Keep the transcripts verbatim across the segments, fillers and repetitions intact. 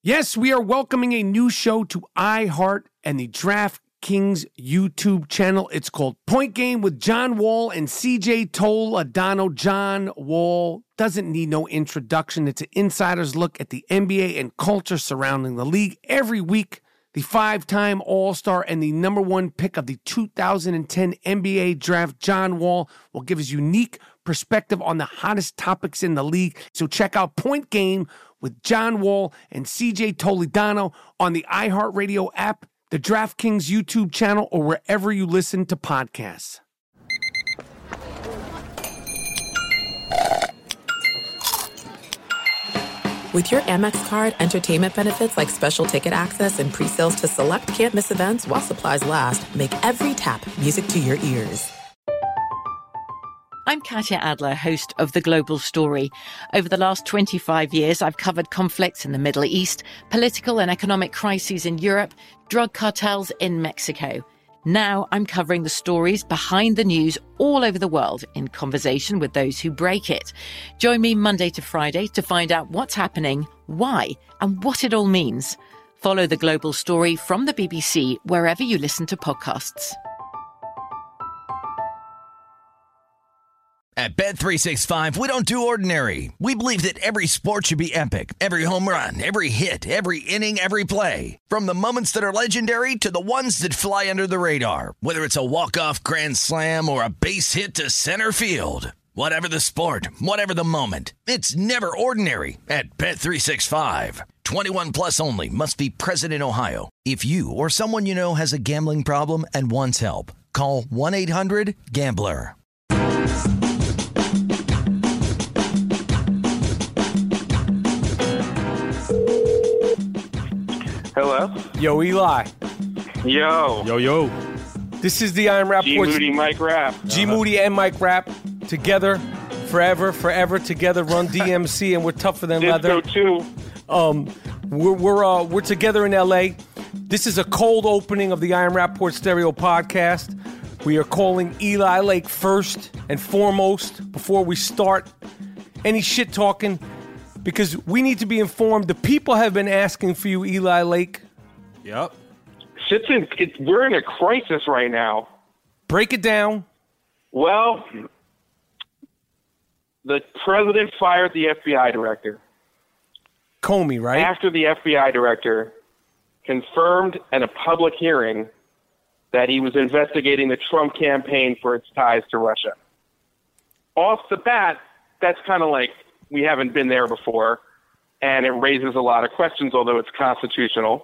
Yes, we are welcoming a new show to iHeart and the DraftKings YouTube channel. It's called Point Game with John Wall and C J Toledano. John Wall doesn't need no introduction. It's an insider's look at the N B A and culture surrounding the league. Every week, the five-time All-Star and the number one pick of the two thousand ten N B A draft, John Wall, will give his unique perspective on the hottest topics in the league. So check out Point Game with John Wall and C J Toledano on the iHeartRadio app, the DraftKings YouTube channel, or wherever you listen to podcasts. With your Amex card, entertainment benefits like special ticket access and pre-sales to select can't-miss events while supplies last make every tap music to your ears. I'm Katya Adler, host of The Global Story. Over the last twenty-five years, I've covered conflicts in the Middle East, political and economic crises in Europe, drug cartels in Mexico. Now I'm covering the stories behind the news all over the world in conversation with those who break it. Join me Monday to Friday to find out what's happening, why, and what it all means. Follow The Global Story from the B B C wherever you listen to podcasts. At Bet three sixty-five, we don't do ordinary. We believe that every sport should be epic. Every home run, every hit, every inning, every play. From the moments that are legendary to the ones that fly under the radar. Whether it's a walk-off grand slam or a base hit to center field. Whatever the sport, whatever the moment. It's never ordinary at Bet three sixty-five. twenty-one plus only. Must be present in Ohio. If you or someone you know has a gambling problem and wants help, call one eight hundred gambler. Hello? Yo, Eli. Yo. Yo, yo. This is the Iron Rap G Moody, Mike Rapp. G uh-huh. Moody and Mike Rapp together, forever, forever together, run D M C, and we're tougher than leather. Disco too. Um, we're we're uh, we're together in L A. This is a cold opening of the Iron Rapport Stereo podcast. We are calling Eli Lake first and foremost before we start any shit talking, because we need to be informed. The people have been asking for you, Eli Lake. Yep. Shit's in, it, we're in a crisis right now. Break it down. Well, the president fired the F B I director. Comey, right? After the F B I director confirmed at a public hearing that he was investigating the Trump campaign for its ties to Russia. Off the bat, that's kind of like, we haven't been there before, and it raises a lot of questions, although it's constitutional.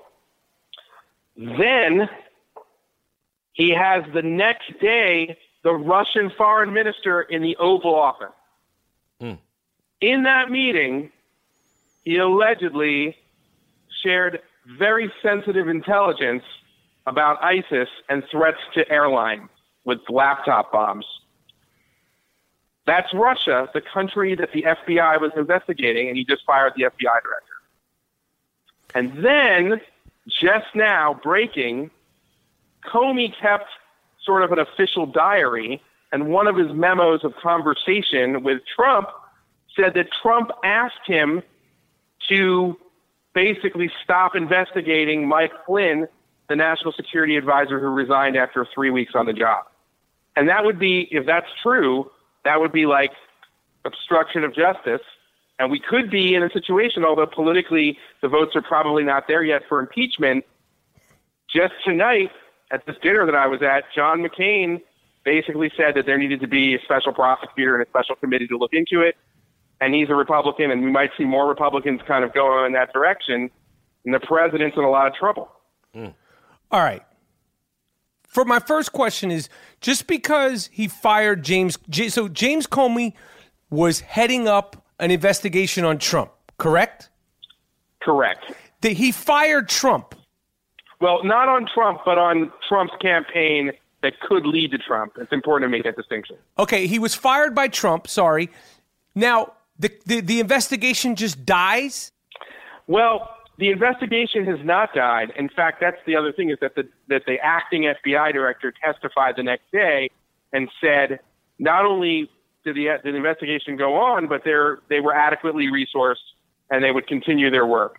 Then he has the next day the Russian foreign minister in the Oval Office. Mm. In that meeting, he allegedly shared very sensitive intelligence about ISIS and threats to airlines with laptop bombs. That's Russia, the country that the F B I was investigating, and he just fired the F B I director. And then, just now, breaking, Comey kept sort of an official diary, and one of his memos of conversation with Trump said that Trump asked him to basically stop investigating Mike Flynn, the national security advisor who resigned after three weeks on the job. And that would be, if that's true, that would be like obstruction of justice. And we could be in a situation, although politically the votes are probably not there yet for impeachment. Just tonight at this dinner that I was at, John McCain basically said that there needed to be a special prosecutor and a special committee to look into it. And he's a Republican, and we might see more Republicans kind of go in that direction. And the president's in a lot of trouble. Mm. All right. For my first question is, just because he fired James, so James Comey was heading up an investigation on Trump, correct? Correct. That he fired Trump. Well, not on Trump, but on Trump's campaign that could lead to Trump. It's important to make that distinction. Okay, he was fired by Trump, sorry. Now, the the, the investigation just dies? Well, the investigation has not died. In fact, that's the other thing, is that the that the acting F B I director testified the next day and said not only did the, did the investigation go on, but they're, they were adequately resourced and they would continue their work.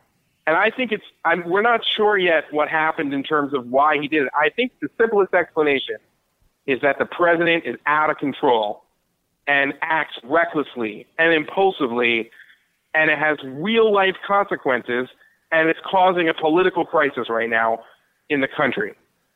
And I think it's, I'm, we're not sure yet what happened in terms of why he did it. I think the simplest explanation is that the president is out of control and acts recklessly and impulsively, and it has real-life consequences, and it's causing a political crisis right now in the country.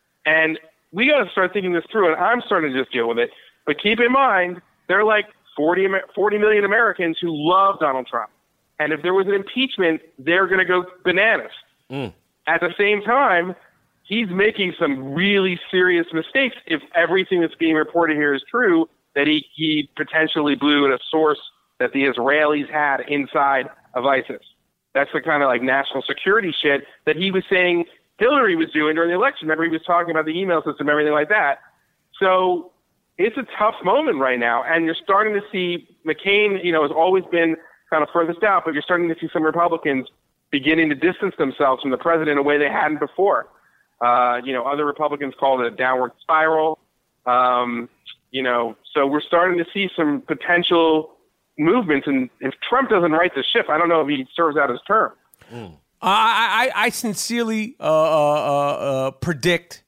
And we got to start thinking this through, and I'm starting to just deal with it. But keep in mind, there are like forty, forty million Americans who love Donald Trump. And if there was an impeachment, they're going to go bananas. Mm. At the same time, he's making some really serious mistakes if everything that's being reported here is true, that he, he potentially blew at a source that the Israelis had inside of ISIS. That's the kind of like national security shit that he was saying Hillary was doing during the election. Remember, he was talking about the email system, everything like that. So it's a tough moment right now, and you're starting to see McCain, you know, has always been kind of furthest out, but you're starting to see some Republicans beginning to distance themselves from the president in a way they hadn't before. Uh, you know, other Republicans call it a downward spiral. Um, you know, so we're starting to see some potential movements, and if Trump doesn't right the ship, I don't know if he serves out his term. Mm. I, I, I sincerely uh, uh, uh, predict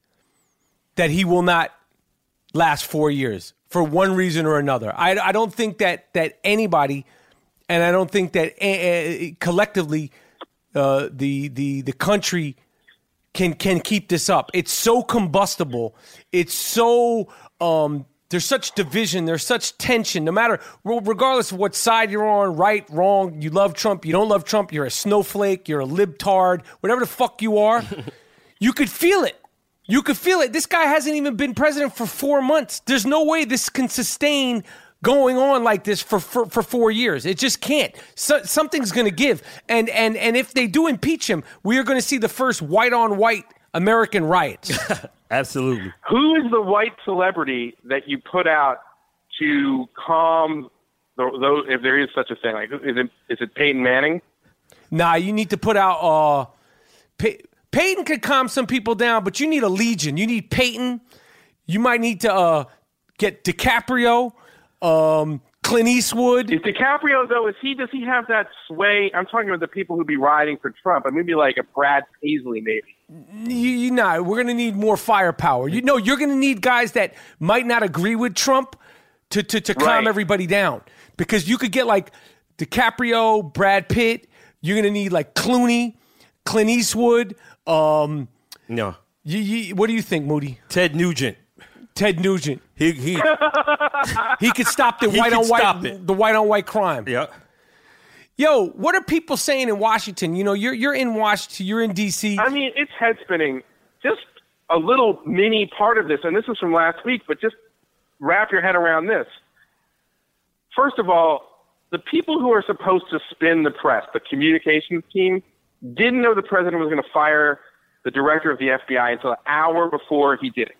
that he will not last four years for one reason or another. I, I don't think that that anybody, and I don't think that uh, collectively uh, the the the country can can keep this up. It's so combustible. It's so um, there's such division. There's such tension. No matter, regardless of what side you're on, right, wrong, you love Trump, you don't love Trump, you're a snowflake, you're a libtard, whatever the fuck you are, you could feel it. You could feel it. This guy hasn't even been president for four months. There's no way this can sustain going on like this for, for, for four years. It just can't. So, something's going to give. And, and, and if they do impeach him, we are going to see the first white-on-white American riots. Absolutely. Who is the white celebrity that you put out to calm those, if there is such a thing? Like, is it, is it Peyton Manning? Nah, you need to put out uh, Pey- Peyton could calm some people down, but you need a legion. You need Peyton. You might need to uh, get DiCaprio, um, Clint Eastwood. Is DiCaprio, though, is he, does he have that sway? I'm talking about the people who be riding for Trump. I mean, maybe like a Brad Paisley, maybe. You, you know, we're going to need more firepower. You know, you're going to need guys that might not agree with Trump to, to, to calm right. everybody down. Because you could get like DiCaprio, Brad Pitt. You're going to need like Clooney, Clint Eastwood. Um, no. You, you, what do you think, Moody? Ted Nugent. Ted Nugent. He he he could stop the white on white the white on white crime. Yeah. Yo, what are people saying in Washington? You know, you're you're in Washington, you're in D C. I mean, it's head spinning. Just a little mini part of this, and this is from last week, but just wrap your head around this. First of all, the people who are supposed to spin the press, the communications team, didn't know the president was going to fire the director of the F B I until an hour before he did it.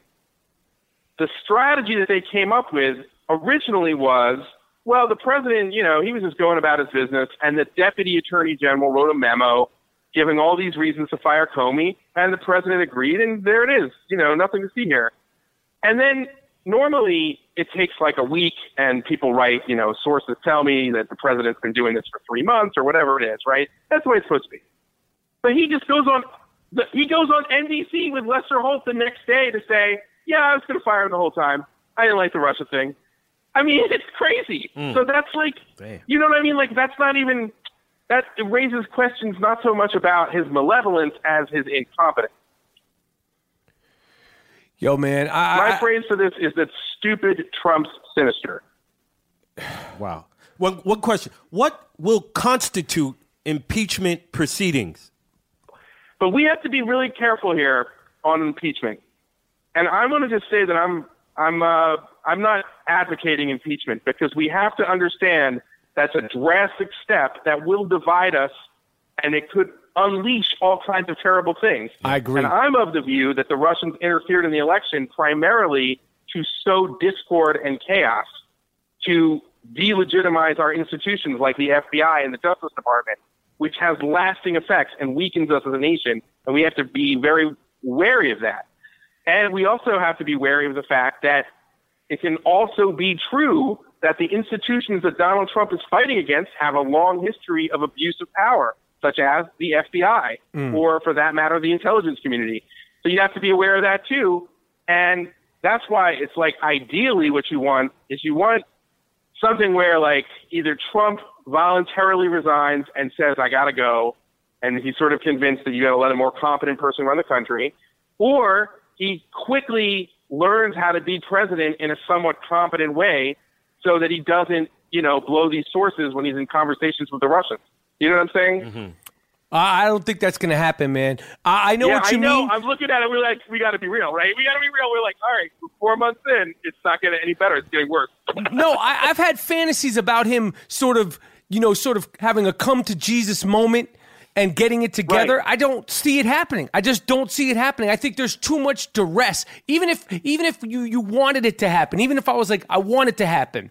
The strategy that they came up with originally was, well, the president, you know, he was just going about his business, and the deputy attorney general wrote a memo giving all these reasons to fire Comey, and the president agreed, and there it is. You know, nothing to see here. And then normally it takes like a week, and people write, you know, sources tell me that the president's been doing this for three months or whatever it is, right? That's the way it's supposed to be. But he just goes on, he goes on N B C with Lester Holt the next day to say, yeah, I was going to fire him the whole time. I didn't like the Russia thing. I mean, it's crazy. Mm. So that's like, Damn. You know what I mean? Like, that's not even, that it raises questions not so much about his malevolence as his incompetence. Yo, man. I, My I, phrase for this is that stupid trumps sinister. Wow. One, one question. What will constitute impeachment proceedings? But we have to be really careful here on impeachment. And I'm going to just say that I'm I'm uh, I'm not advocating impeachment, because we have to understand that's a drastic step that will divide us, and it could unleash all kinds of terrible things. I agree. And I'm of the view that the Russians interfered in the election primarily to sow discord and chaos, to delegitimize our institutions like the F B I and the Justice Department, which has lasting effects and weakens us as a nation, and we have to be very wary of that. And we also have to be wary of the fact that it can also be true that the institutions that Donald Trump is fighting against have a long history of abuse of power. such as the F B I, mm. or for that matter, the intelligence community. So you have to be aware of that too. And that's why it's like ideally what you want is you want something where like either Trump voluntarily resigns and says, I got to go. And he's sort of convinced that you got to let a more competent person run the country, or he quickly learns how to be president in a somewhat competent way so that he doesn't, you know, blow these sources when he's in conversations with the Russians. You know what I'm saying? Mm-hmm. I don't think that's going to happen, man. I, I know yeah, what you I know. mean. I'm looking at it. We're like, we got to be real, right? We got to be real. We're like, all right, four months in, it's not getting any better. It's getting worse. No, I, I've had fantasies about him sort of, you know, sort of having a come to Jesus moment and getting it together. Right. I don't see it happening. I just don't see it happening. I think there's too much duress. Even if, even if you, you wanted it to happen, even if I was like, I want it to happen.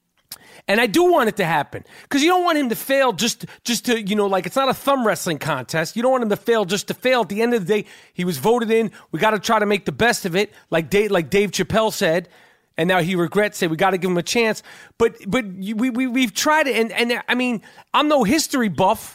And I do want it to happen because you don't want him to fail just, just to, you know, like it's not a thumb wrestling contest. You don't want him to fail just to fail. At the end of the day, he was voted in. We got to try to make the best of it, like Dave, like Dave Chappelle said. And now he regrets it. We got to give him a chance. But but we, we, we've tried it. And, and I mean, I'm no history buff,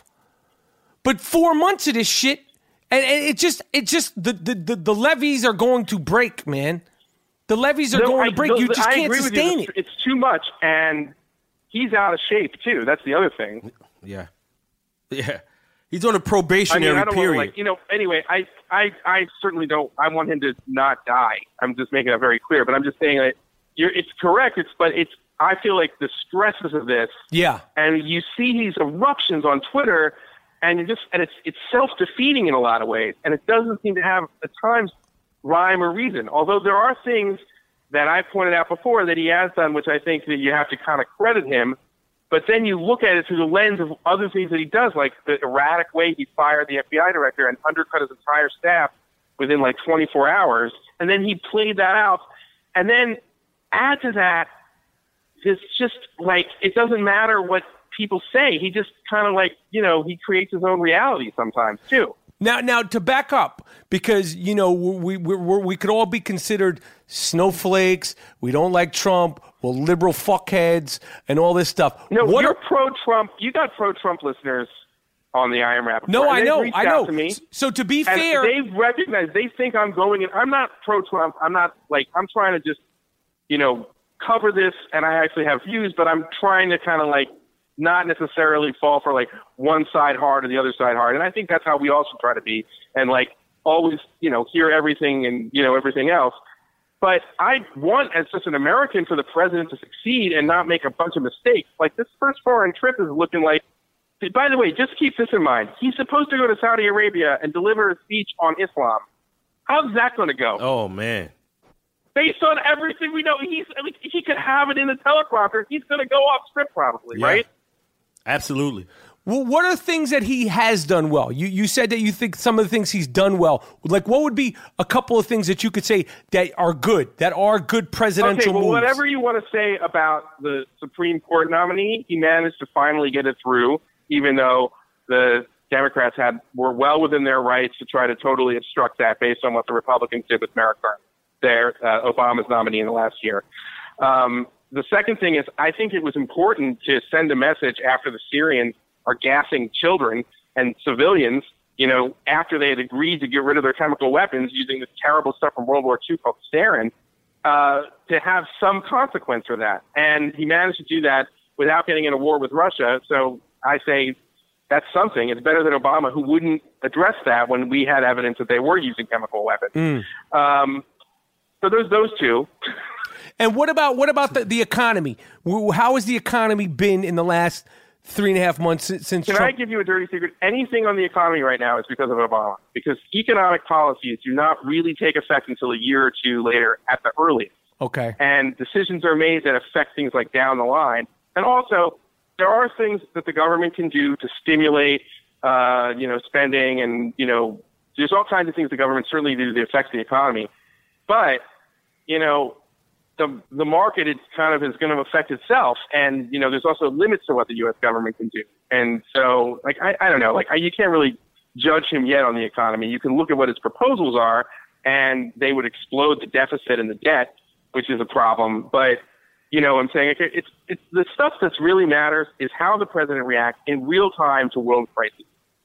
but four months of this shit, and, and it just, it just, the, the, the, the levees are going to break, man. The levees are no, going I, to break. No, you just I can't agree sustain with you. it. It's too much. And he's out of shape, too. That's the other thing. Yeah. Yeah. He's on a probationary I mean, I don't period. Want to, like, you know, anyway, I, I, I certainly don't, I want him to not die. I'm just making that very clear. But I'm just saying that you're, it's correct. It's, but it's, I feel like the stresses of this. Yeah. And you see these eruptions on Twitter, and you just, and it's, it's self-defeating in a lot of ways. And it doesn't seem to have, at times, rhyme or reason. Although there are things that I pointed out before that he has done, which I think that you have to kind of credit him. But then you look at it through the lens of other things that he does, like the erratic way he fired the F B I director and undercut his entire staff within like twenty-four hours. And then he played that out. And then add to that, it's just like, it doesn't matter what people say. He just kind of like, you know, he creates his own reality sometimes too. Now, now to back up, because, you know, we we we we could all be considered snowflakes. We don't like Trump. We're liberal fuckheads and all this stuff. No, what you're are, pro-Trump. You got pro-Trump listeners on the I Am Rap. No, I know, reached I out know. To me, so to be and fair, they recognize. They think I'm going in. I'm not pro-Trump. I'm not like I'm trying to just, you know, cover this, and I actually have views, but I'm trying to kind of like not necessarily fall for like one side hard or the other side hard. And I think that's how we all should try to be, and like always, you know, hear everything and, you know, everything else. But I want, as just an American, for the president to succeed and not make a bunch of mistakes. Like this first foreign trip is looking like, by the way, just keep this in mind. He's supposed to go to Saudi Arabia and deliver a speech on Islam. How's that going to go? Oh, man. Based on everything we know, he's like, he could have it in the teleprompter. He's going to go off script probably, yeah. right? Absolutely. Well, what are things that he has done well? You you said that you think some of the things he's done well. Like, what would be a couple of things that you could say that are good, that are good presidential okay, well, moves? Whatever you want to say about the Supreme Court nominee, he managed to finally get it through, even though the Democrats had were well within their rights to try to totally obstruct that based on what the Republicans did with Merrick Garland, their uh, Obama's nominee in the last year. Um, the second thing is, I think it was important to send a message after the Syrians are gassing children and civilians, you know, after they had agreed to get rid of their chemical weapons using this terrible stuff from World War Two called sarin, uh, to have some consequence for that. And he managed to do that without getting in a war with Russia. So I say that's something. It's better than Obama, who wouldn't address that when we had evidence that they were using chemical weapons. Mm. Um, so there's those two. And what about what about the, the economy? How has the economy been in the last three and a half months since Can Trump? I give you a dirty secret? Anything on the economy right now is because of Obama. Because economic policies do not really take effect until a year or two later at the earliest. Okay. And decisions are made that affect things like down the line. And also, there are things that the government can do to stimulate, uh, you know, spending, and, you know, there's all kinds of things the government certainly do that affect the economy. But, you know, the the market, it's kind of is going to affect itself. And, you know, there's also limits to what the U S government can do. And so, like, I, I don't know, like, I, you can't really judge him yet on the economy. You can look at what his proposals are, and they would explode the deficit and the debt, which is a problem. But, you know, I'm saying okay, it's it's the stuff that really matters is how the president reacts in real time to world crises.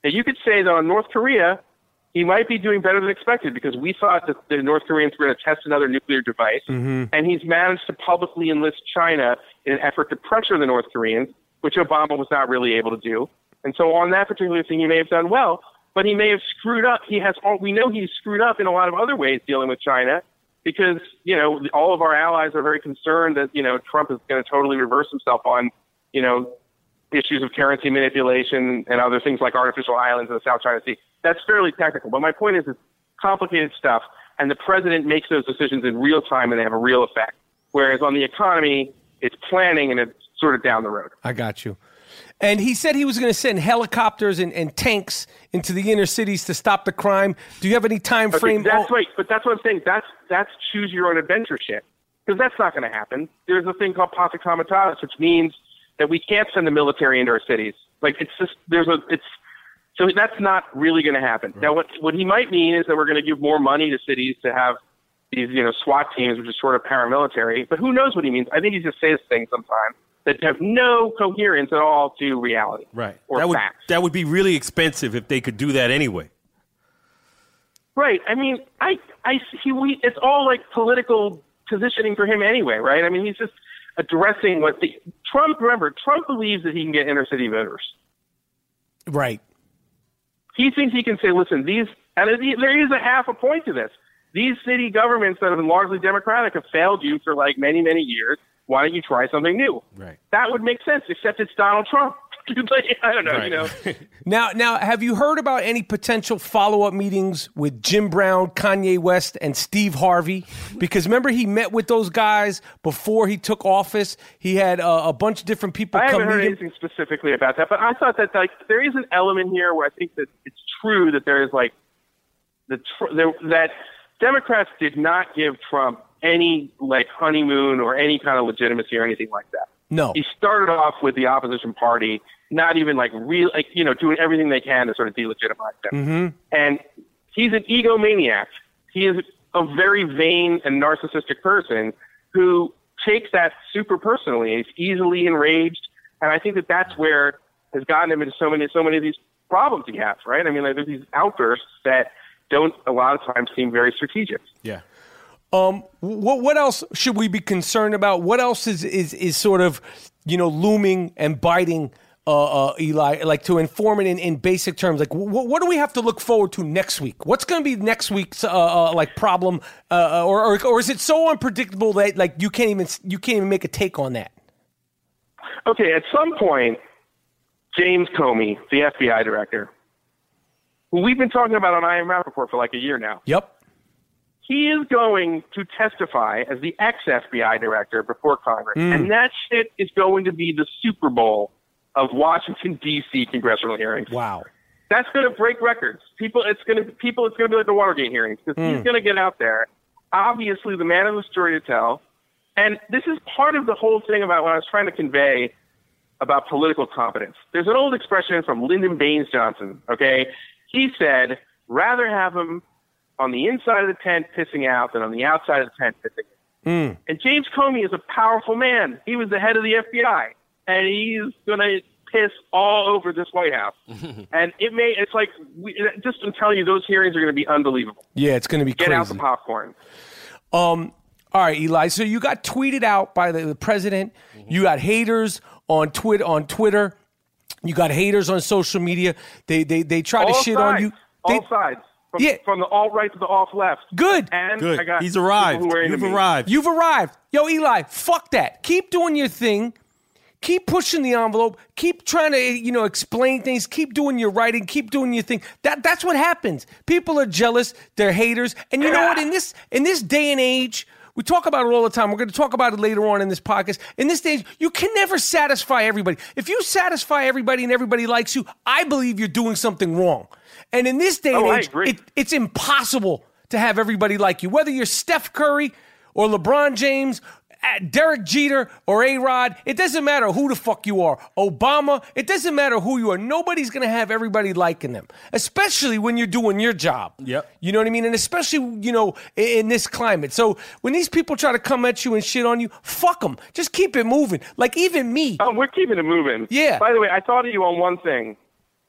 Now, you could say that on North Korea, he might be doing better than expected because we thought that the North Koreans were going to test another nuclear device, mm-hmm. and he's managed to publicly enlist China in an effort to pressure the North Koreans, which Obama was not really able to do. And so on that particular thing, he may have done well, but he may have screwed up. He has all, we know he's screwed up in a lot of other ways dealing with China because, you know, all of our allies are very concerned that, you know, Trump is going to totally reverse himself on, you know, issues of currency manipulation and other things like artificial islands in the South China Sea. That's fairly technical. But my point is it's complicated stuff, and the president makes those decisions in real time, and they have a real effect. Whereas on the economy, it's planning, and it's sort of down the road. I got you. And he said he was going to send helicopters and, and tanks into the inner cities to stop the crime. Do you have any time okay, frame? That's right, but that's what I'm saying. That's that's choose your own adventure shit, because that's not going to happen. There's a thing called Pacta Comitatus, which means that we can't send the military into our cities. Like it's just there's a it's so that's not really going to happen. Right. Now, what what he might mean is that we're going to give more money to cities to have these you know SWAT teams, which is sort of paramilitary. But who knows what he means? I think he just says things sometimes that have no coherence at all to reality. Right. Or that would, facts. That would be really expensive if they could do that anyway. Right. I mean, I I he we it's all like political positioning for him anyway, right? I mean, he's just addressing what the Trump. Remember, Trump believes that he can get inner city voters. Right. He thinks he can say, "Listen, these," and there is a half a point to this. These city governments that have been largely Democratic have failed you for like many, many years. Why don't you try something new? Right. That would make sense, except it's Donald Trump. I don't know, right. you know. Now, now, have you heard about any potential follow-up meetings with Jim Brown, Kanye West, and Steve Harvey? Because remember, he met with those guys before he took office. He had uh, a bunch of different people I come haven't heard meet anything him. specifically about that, but I thought that like there is an element here where I think that it's true that there is like the tr- there, that Democrats did not give Trump any like honeymoon or any kind of legitimacy or anything like that. No. He started off with the opposition party, not even like real, like, you know, doing everything they can to sort of delegitimize them. Mm-hmm. And he's an egomaniac. He is a very vain and narcissistic person who takes that super personally. He's easily enraged. And I think that that's where has gotten him into so many, so many of these problems he has, right? I mean, like, there's these outbursts that don't a lot of times seem very strategic. Yeah. Um, what what else should we be concerned about? What else is, is, is sort of, you know, looming and biting uh, uh, Eli, like to inform it in, in basic terms? Like, what, what do we have to look forward to next week? What's going to be next week's uh, uh, like problem, uh, or, or or is it so unpredictable that like you can't even you can't even make a take on that? Okay, at some point, James Comey, the F B I director, who we've been talking about on I Am Rappaport for like a year now. Yep. He is going to testify as the ex-F B I director before Congress. Mm. And that shit is going to be the Super Bowl of Washington, D C congressional hearings. Wow. That's going to break records. People, it's going to, people, it's going to be like the Watergate hearings because mm. he's going to get out there. Obviously, the man of the story to tell. And this is part of the whole thing about what I was trying to convey about political competence. There's an old expression from Lyndon Baines Johnson, okay? He said, rather have him on the inside of the tent pissing out than on the outside of the tent pissing out. Mm. And James Comey is a powerful man. He was the head of the F B I, and he's going to piss all over this White House. And it may, it's like, we, just to tell you, those hearings are going to be unbelievable. Yeah, it's going to be Get crazy. out the popcorn. Um, all right, Eli, so you got tweeted out by the, the president. Mm-hmm. You got haters on Twitter, on Twitter. You got haters on social media. They they they try all to shit sides. on you. All they, sides. From, yeah. from the alt-right to the alt-left. Good. And Good. I got He's arrived. You've arrived. You've arrived. Yo, Eli, fuck that. Keep doing your thing. Keep pushing the envelope. Keep trying to, you know, explain things. Keep doing your writing. Keep doing your thing. That that's what happens. People are jealous. They're haters. And you know what? In this in this day and age, we talk about it all the time. We're going to talk about it later on in this podcast. In this stage, you can never satisfy everybody. If you satisfy everybody and everybody likes you, I believe you're doing something wrong. And in this day and oh, age, it, it's impossible to have everybody like you. Whether you're Steph Curry or LeBron James, Derek Jeter or A-Rod, it doesn't matter who the fuck you are. Obama, it doesn't matter who you are. Nobody's going to have everybody liking them, especially when you're doing your job. Yep. You know what I mean? And especially, you know, in, in this climate. So when these people try to come at you and shit on you, fuck them. Just keep it moving. Like even me. Oh, we're keeping it moving. Yeah. By the way, I thought of you on one thing.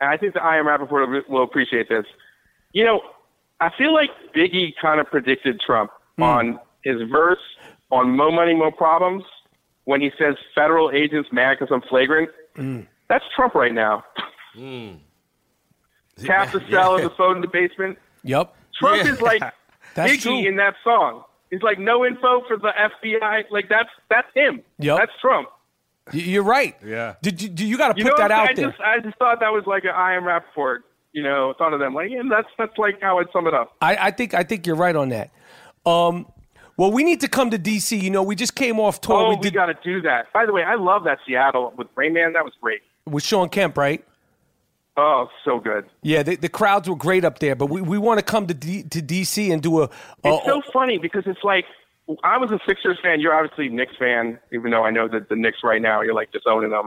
and I think the I Am Rappaport will, will appreciate this. You know, I feel like Biggie kind of predicted Trump mm. on his verse on Mo Money, Mo Problems when he says federal agents mad because I'm flagrant. Mm. That's Trump right now. Mm. Tap the cell yeah. and the phone in the basement. Yep. Trump yeah. is like That's Biggie true. in that song. He's like, no info for the F B I. Like, that's that's him. Yep. That's Trump. You're right. Yeah. Did you, do you got to you put know that out I there? Just, I just thought that was like an I Am Rappaport. You know, thought of them. Like, yeah, that's that's like how I'd sum it up. I, I think I think you're right on that. Um, well, we need to come to D C. You know, we just came off tour. Oh, we, we did, got to do that. By the way, I love that Seattle with Rain Man. That was great. With Sean Kemp, right? Oh, so good. Yeah, the, the crowds were great up there, but we, we want to come to D, to D C and do a, a. It's so funny because it's like I was a Sixers fan. You're obviously a Knicks fan, even though I know that the Knicks right now you're like disowning them.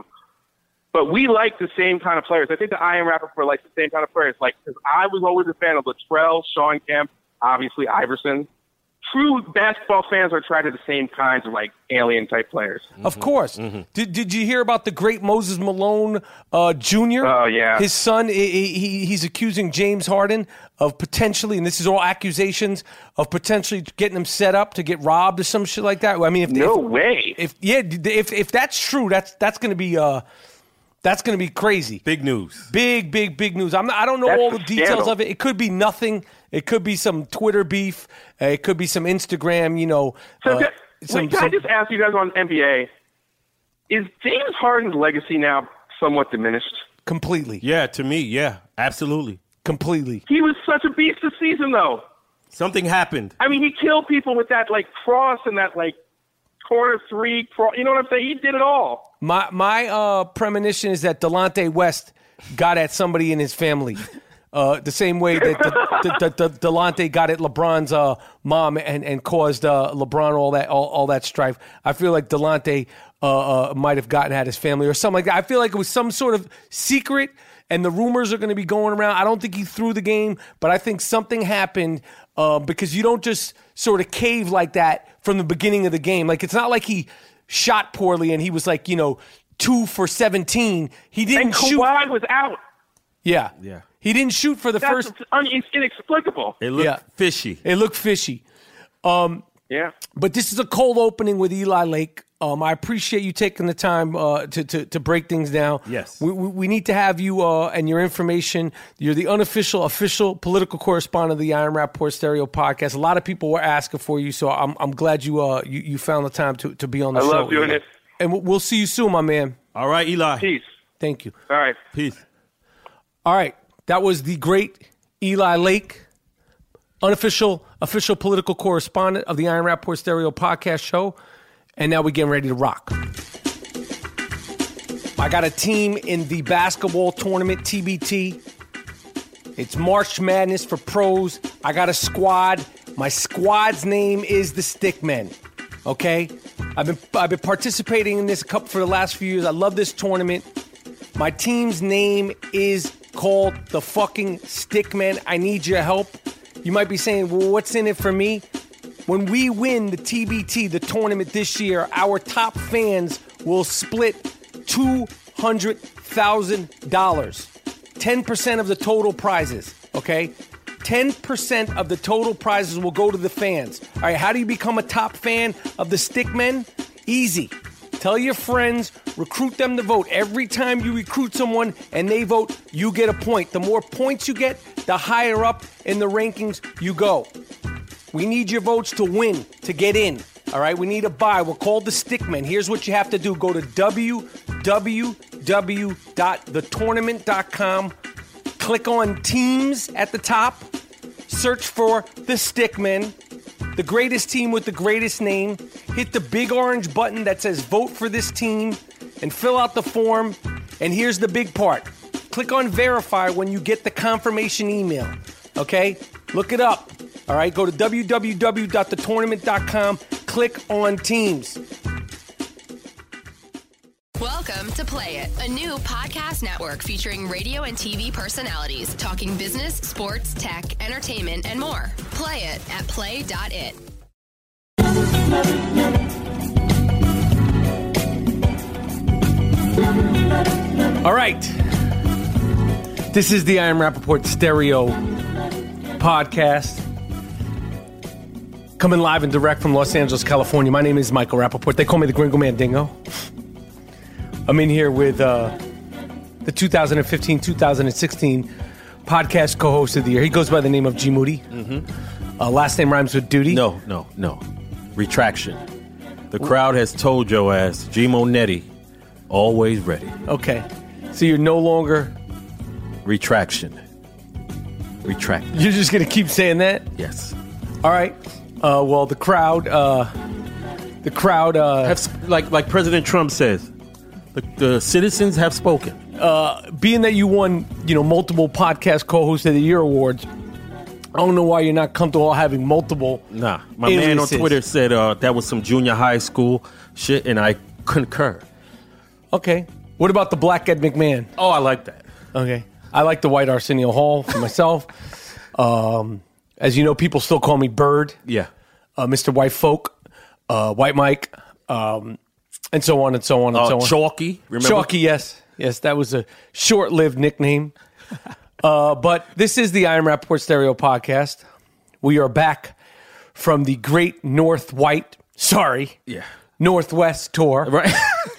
But we like the same kind of players. I think the I Am Rappaport likes the same kind of players. Like, because I was always a fan of Latrell, Sean Kemp, obviously Iverson. True basketball fans are attracted to the same kinds of like alien type players. Of course. Mm-hmm. Did Did you hear about the great Moses Malone uh, Junior? Oh yeah. His son. He, he he's accusing James Harden of potentially, and this is all accusations of potentially getting him set up to get robbed or some shit like that. I mean, if no if, way. If yeah, if if that's true, that's that's going to be uh that's going to be crazy. Big news. Big big big news. I'm not, I don't know that's all the details scandal. of it. It could be nothing. It could be some Twitter beef. Uh, it could be some Instagram, you know. So uh, can, some, wait, can some, I just ask you guys on N B A, is James Harden's legacy now somewhat diminished? Completely. Yeah, to me, yeah, absolutely. Completely. He was such a beast this season, though. Something happened. I mean, he killed people with that, like, cross and that, like, corner three cross. You know what I'm saying? He did it all. My my uh, premonition is that Delonte West got at somebody in his family. Uh, the same way that the, the, the, the Delonte got at LeBron's uh, mom and, and caused uh, LeBron all that all, all that strife. I feel like Delonte uh, uh, might have gotten at his family or something like that. I feel like it was some sort of secret, and the rumors are going to be going around. I don't think he threw the game, but I think something happened uh, because you don't just sort of cave like that from the beginning of the game. Like, it's not like he shot poorly and he was like, you know, two for seventeen. He didn't and shoot. Kawhi was out. Yeah. Yeah. He didn't shoot for the That's first. un- it's inexplicable. It looked Yeah. fishy. It looked fishy. Um, Yeah. But this is a cold opening with Eli Lake. Um, I appreciate you taking the time uh, to, to to break things down. Yes. We, we, we need to have you uh, and your information. You're the unofficial, official political correspondent of the I Am Rappaport Stereo podcast. A lot of people were asking for you, so I'm I'm glad you uh you, you found the time to, to be on the I show. love doing it. And we'll- we'll see you soon, my man. All right, Eli. Peace. Thank you. All right. Peace. All right. That was the great Eli Lake, unofficial, official political correspondent of the I Am Rappaport Stereo podcast show. And now we're getting ready to rock. I got a team in the basketball tournament, T B T. It's March Madness for pros. I got a squad. My squad's name is the Stickmen. Okay? I've been I've been participating in this cup for the last few years. I love this tournament. My team's name is called the fucking Stickmen. I need your help. You might be saying, well, what's in it for me? When we win the T B T, the tournament this year, our top fans will split two hundred thousand dollars. ten percent of the total prizes, okay? ten percent of the total prizes will go to the fans. All right, how do you become a top fan of the Stickmen? Easy. Tell your friends, recruit them to vote. Every time you recruit someone and they vote, you get a point. The more points you get, the higher up in the rankings you go. We need your votes to win, to get in. All right, we need a buy. We're called the Stickmen. Here's what you have to do. Go to w w w dot the tournament dot com. Click on Teams at the top. Search for the Stickmen. The greatest team with the greatest name. Hit the big orange button that says vote for this team and fill out the form. And here's the big part. Click on verify when you get the confirmation email. Okay? Look it up. All right? Go to w w w dot the tournament dot com. Click on teams. Welcome to Play It, a new podcast network featuring radio and T V personalities talking business, sports, tech, entertainment, and more. Play it at play dot it. All right. This is the I Am Rappaport Stereo podcast. Coming live and direct from Los Angeles, California. My name is Michael Rappaport. They call me the Gringo Mandingo. I'm in here with uh, the two thousand fifteen two thousand sixteen podcast co-host of the year. He goes by the name of G Moody. Mm-hmm. Uh, last name rhymes with duty. No, no, no. Retraction. The crowd has told your ass, G Monetti, always ready. Okay. So you're no longer... Retraction. Retract. You're just going to keep saying that? Yes. All right. Uh, well, the crowd... Uh, the crowd... Uh, have, like, like President Trump says, the, the citizens have spoken. Uh, being that you won, you know, multiple podcast co-host of the year awards... I don't know why you're not comfortable having multiple. Nah, my aliases. man on Twitter said uh, that was some junior high school shit, and I concur. Okay. What about the Black Ed McMahon? Oh, I like that. Okay. I like the White Arsenio Hall for myself. um, as you know, people still call me Bird. Yeah. Uh, Mister White Folk, uh, White Mike, um, and so on and so on and uh, so on. Chalky, remember? Chalky, yes. Yes, that was a short-lived nickname. Uh, but this is the I Am Rappaport Stereo podcast. We are back from the Great North White, sorry, yeah, Northwest tour. Right.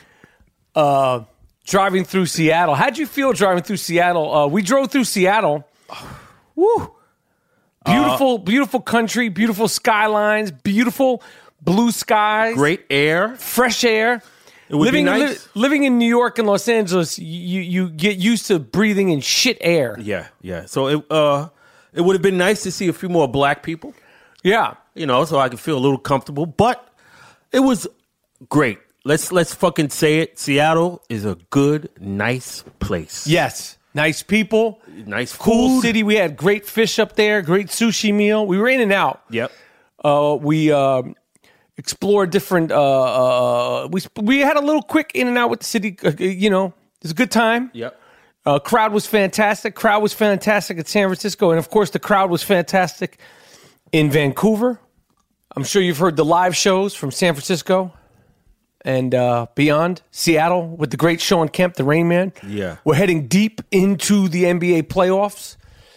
uh, driving through Seattle. How'd you feel driving through Seattle? Uh, we drove through Seattle. Woo. Beautiful, uh, beautiful country, beautiful skylines, beautiful blue skies. Great air. Fresh air. It would living, be nice. Li- living in New York and Los Angeles, you you get used to breathing in shit air. Yeah, yeah. So it uh, it would have been nice to see a few more black people. Yeah, you know, so I could feel a little comfortable. But it was great. Let's let's fucking say it. Seattle is a good, nice place. Yes, nice people, nice food. Cool city. We had great fish up there, great sushi meal. We were in and out. Yep. Uh, we. Uh, Explore different. Uh, uh, we we had a little quick in and out with the city. Uh, you know, it was a good time. Yep. Uh, crowd was fantastic. Crowd was fantastic at San Francisco, and of course, the crowd was fantastic in Vancouver. I'm sure you've heard the live shows from San Francisco and uh, beyond. Seattle with the great Sean Kemp, the Rain Man. Yeah. We're heading deep into the N B A playoffs.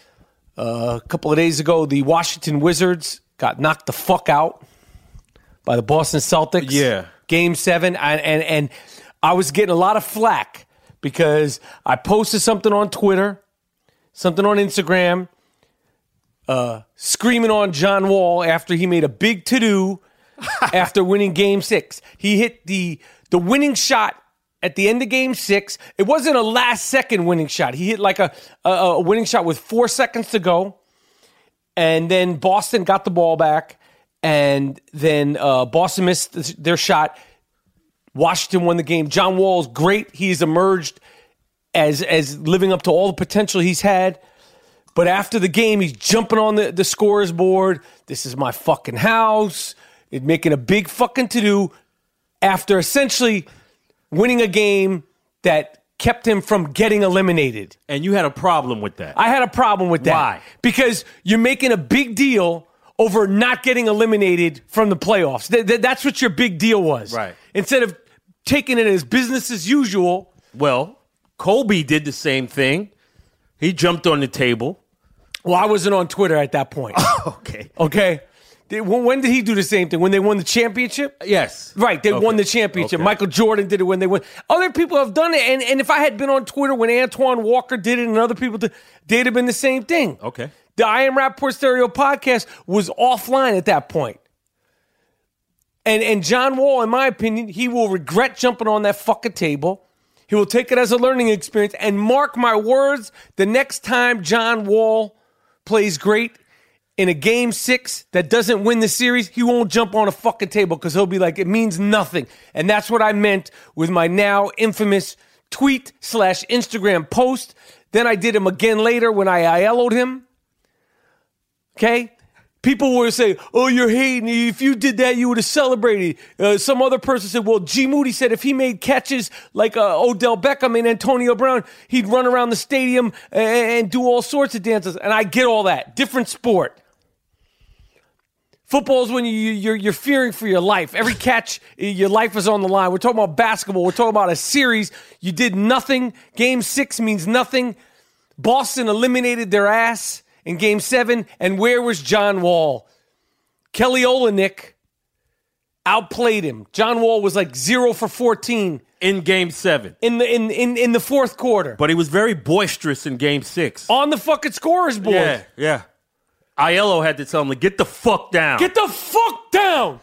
Uh, a couple of days ago, the Washington Wizards got knocked the fuck out by the Boston Celtics. Yeah. Game seven. And, and and I was getting a lot of flack because I posted something on Twitter, something on Instagram, uh, screaming on John Wall after he made a big to-do after winning game six. He hit the the winning shot at the end of game six. It wasn't a last-second winning shot. He hit like a, a, a winning shot with four seconds to go. And then Boston got the ball back. And then uh, Boston missed their shot. Washington won the game. John Wall's great. He's emerged as as living up to all the potential he's had. But after the game, he's jumping on the, the scorer's board. This is my fucking house. He's making a big fucking to-do after essentially winning a game that kept him from getting eliminated. And you had a problem with that. I had a problem with that. Why? Because you're making a big deal over not getting eliminated from the playoffs. Th- th- that's what your big deal was. Right. Instead of taking it as business as usual. Well, Kobe did the same thing. He jumped on the table. Well, I wasn't on Twitter at that point. Okay. Okay. Did, when did he do the same thing? When they won the championship? Yes. Right. They Okay. won the championship. Okay. Michael Jordan did it when they won. Other people have done it. And, and if I had been on Twitter when Antoine Walker did it and other people did, they'd have been the same thing. Okay. The I Am Rappaport Stereo podcast was offline at that point. And and John Wall, in my opinion, he will regret jumping on that fucking table. He will take it as a learning experience. And mark my words, the next time John Wall plays great in a game six that doesn't win the series, he won't jump on a fucking table because he'll be like, it means nothing. And that's what I meant with my now infamous tweet slash Instagram post. Then I did him again later when I I L O'd him. Okay? People were saying, oh, you're hating. If you did that, you would have celebrated. Uh, some other person said, well, G. Moody said if he made catches like uh, Odell Beckham and Antonio Brown, he'd run around the stadium and, and do all sorts of dances. And I get all that. Different sport. Football is when you, you're, you're fearing for your life. Every catch, your life is on the line. We're talking about basketball. We're talking about a series. You did nothing. Game six means nothing. Boston eliminated their ass in Game seven, and where was John Wall? Kelly Olynyk outplayed him. John Wall was like zero for fourteen. In Game seven. In the in, in, in the fourth quarter. But he was very boisterous in Game six. On the fucking scorer's board. Yeah, yeah. Aiello had to tell him to get the fuck down. Get the fuck down!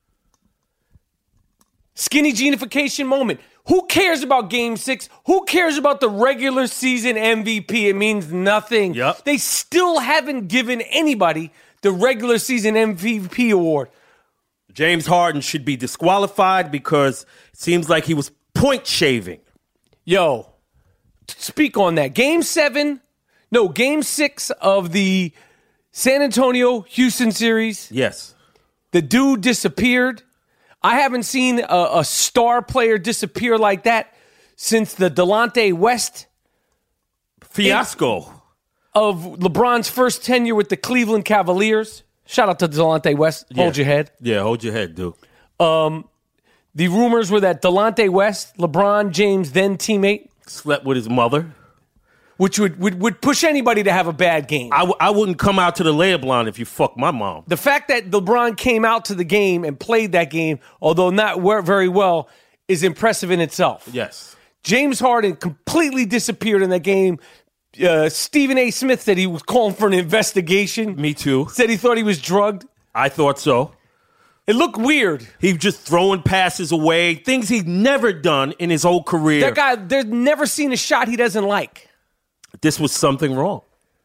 Skinny genification moment. Who cares about Game six? Who cares about the regular season M V P? It means nothing. Yep. They still haven't given anybody the regular season M V P award. James Harden should be disqualified because it seems like he was point shaving. Yo, speak on that. Game seven, no, game six of the San Antonio-Houston series. Yes. The dude disappeared. I haven't seen a, a star player disappear like that since the Delonte West fiasco of LeBron's first tenure with the Cleveland Cavaliers. Shout out to Delonte West. Hold yeah. your head. Yeah, hold your head, dude. Um, the rumors were that Delonte West, LeBron James' then teammate, slept with his mother, which would, would, would push anybody to have a bad game. I, w- I wouldn't come out to the layup line if you fuck my mom. The fact that LeBron came out to the game and played that game, although not very well, is impressive in itself. Yes. James Harden completely disappeared in that game. Uh, Stephen A. Smith said he was calling for an investigation. Me too. Said he thought he was drugged. I thought so. It looked weird. He was just throwing passes away, things he'd never done in his whole career. That guy, there's never seen a shot he doesn't like. This was something wrong.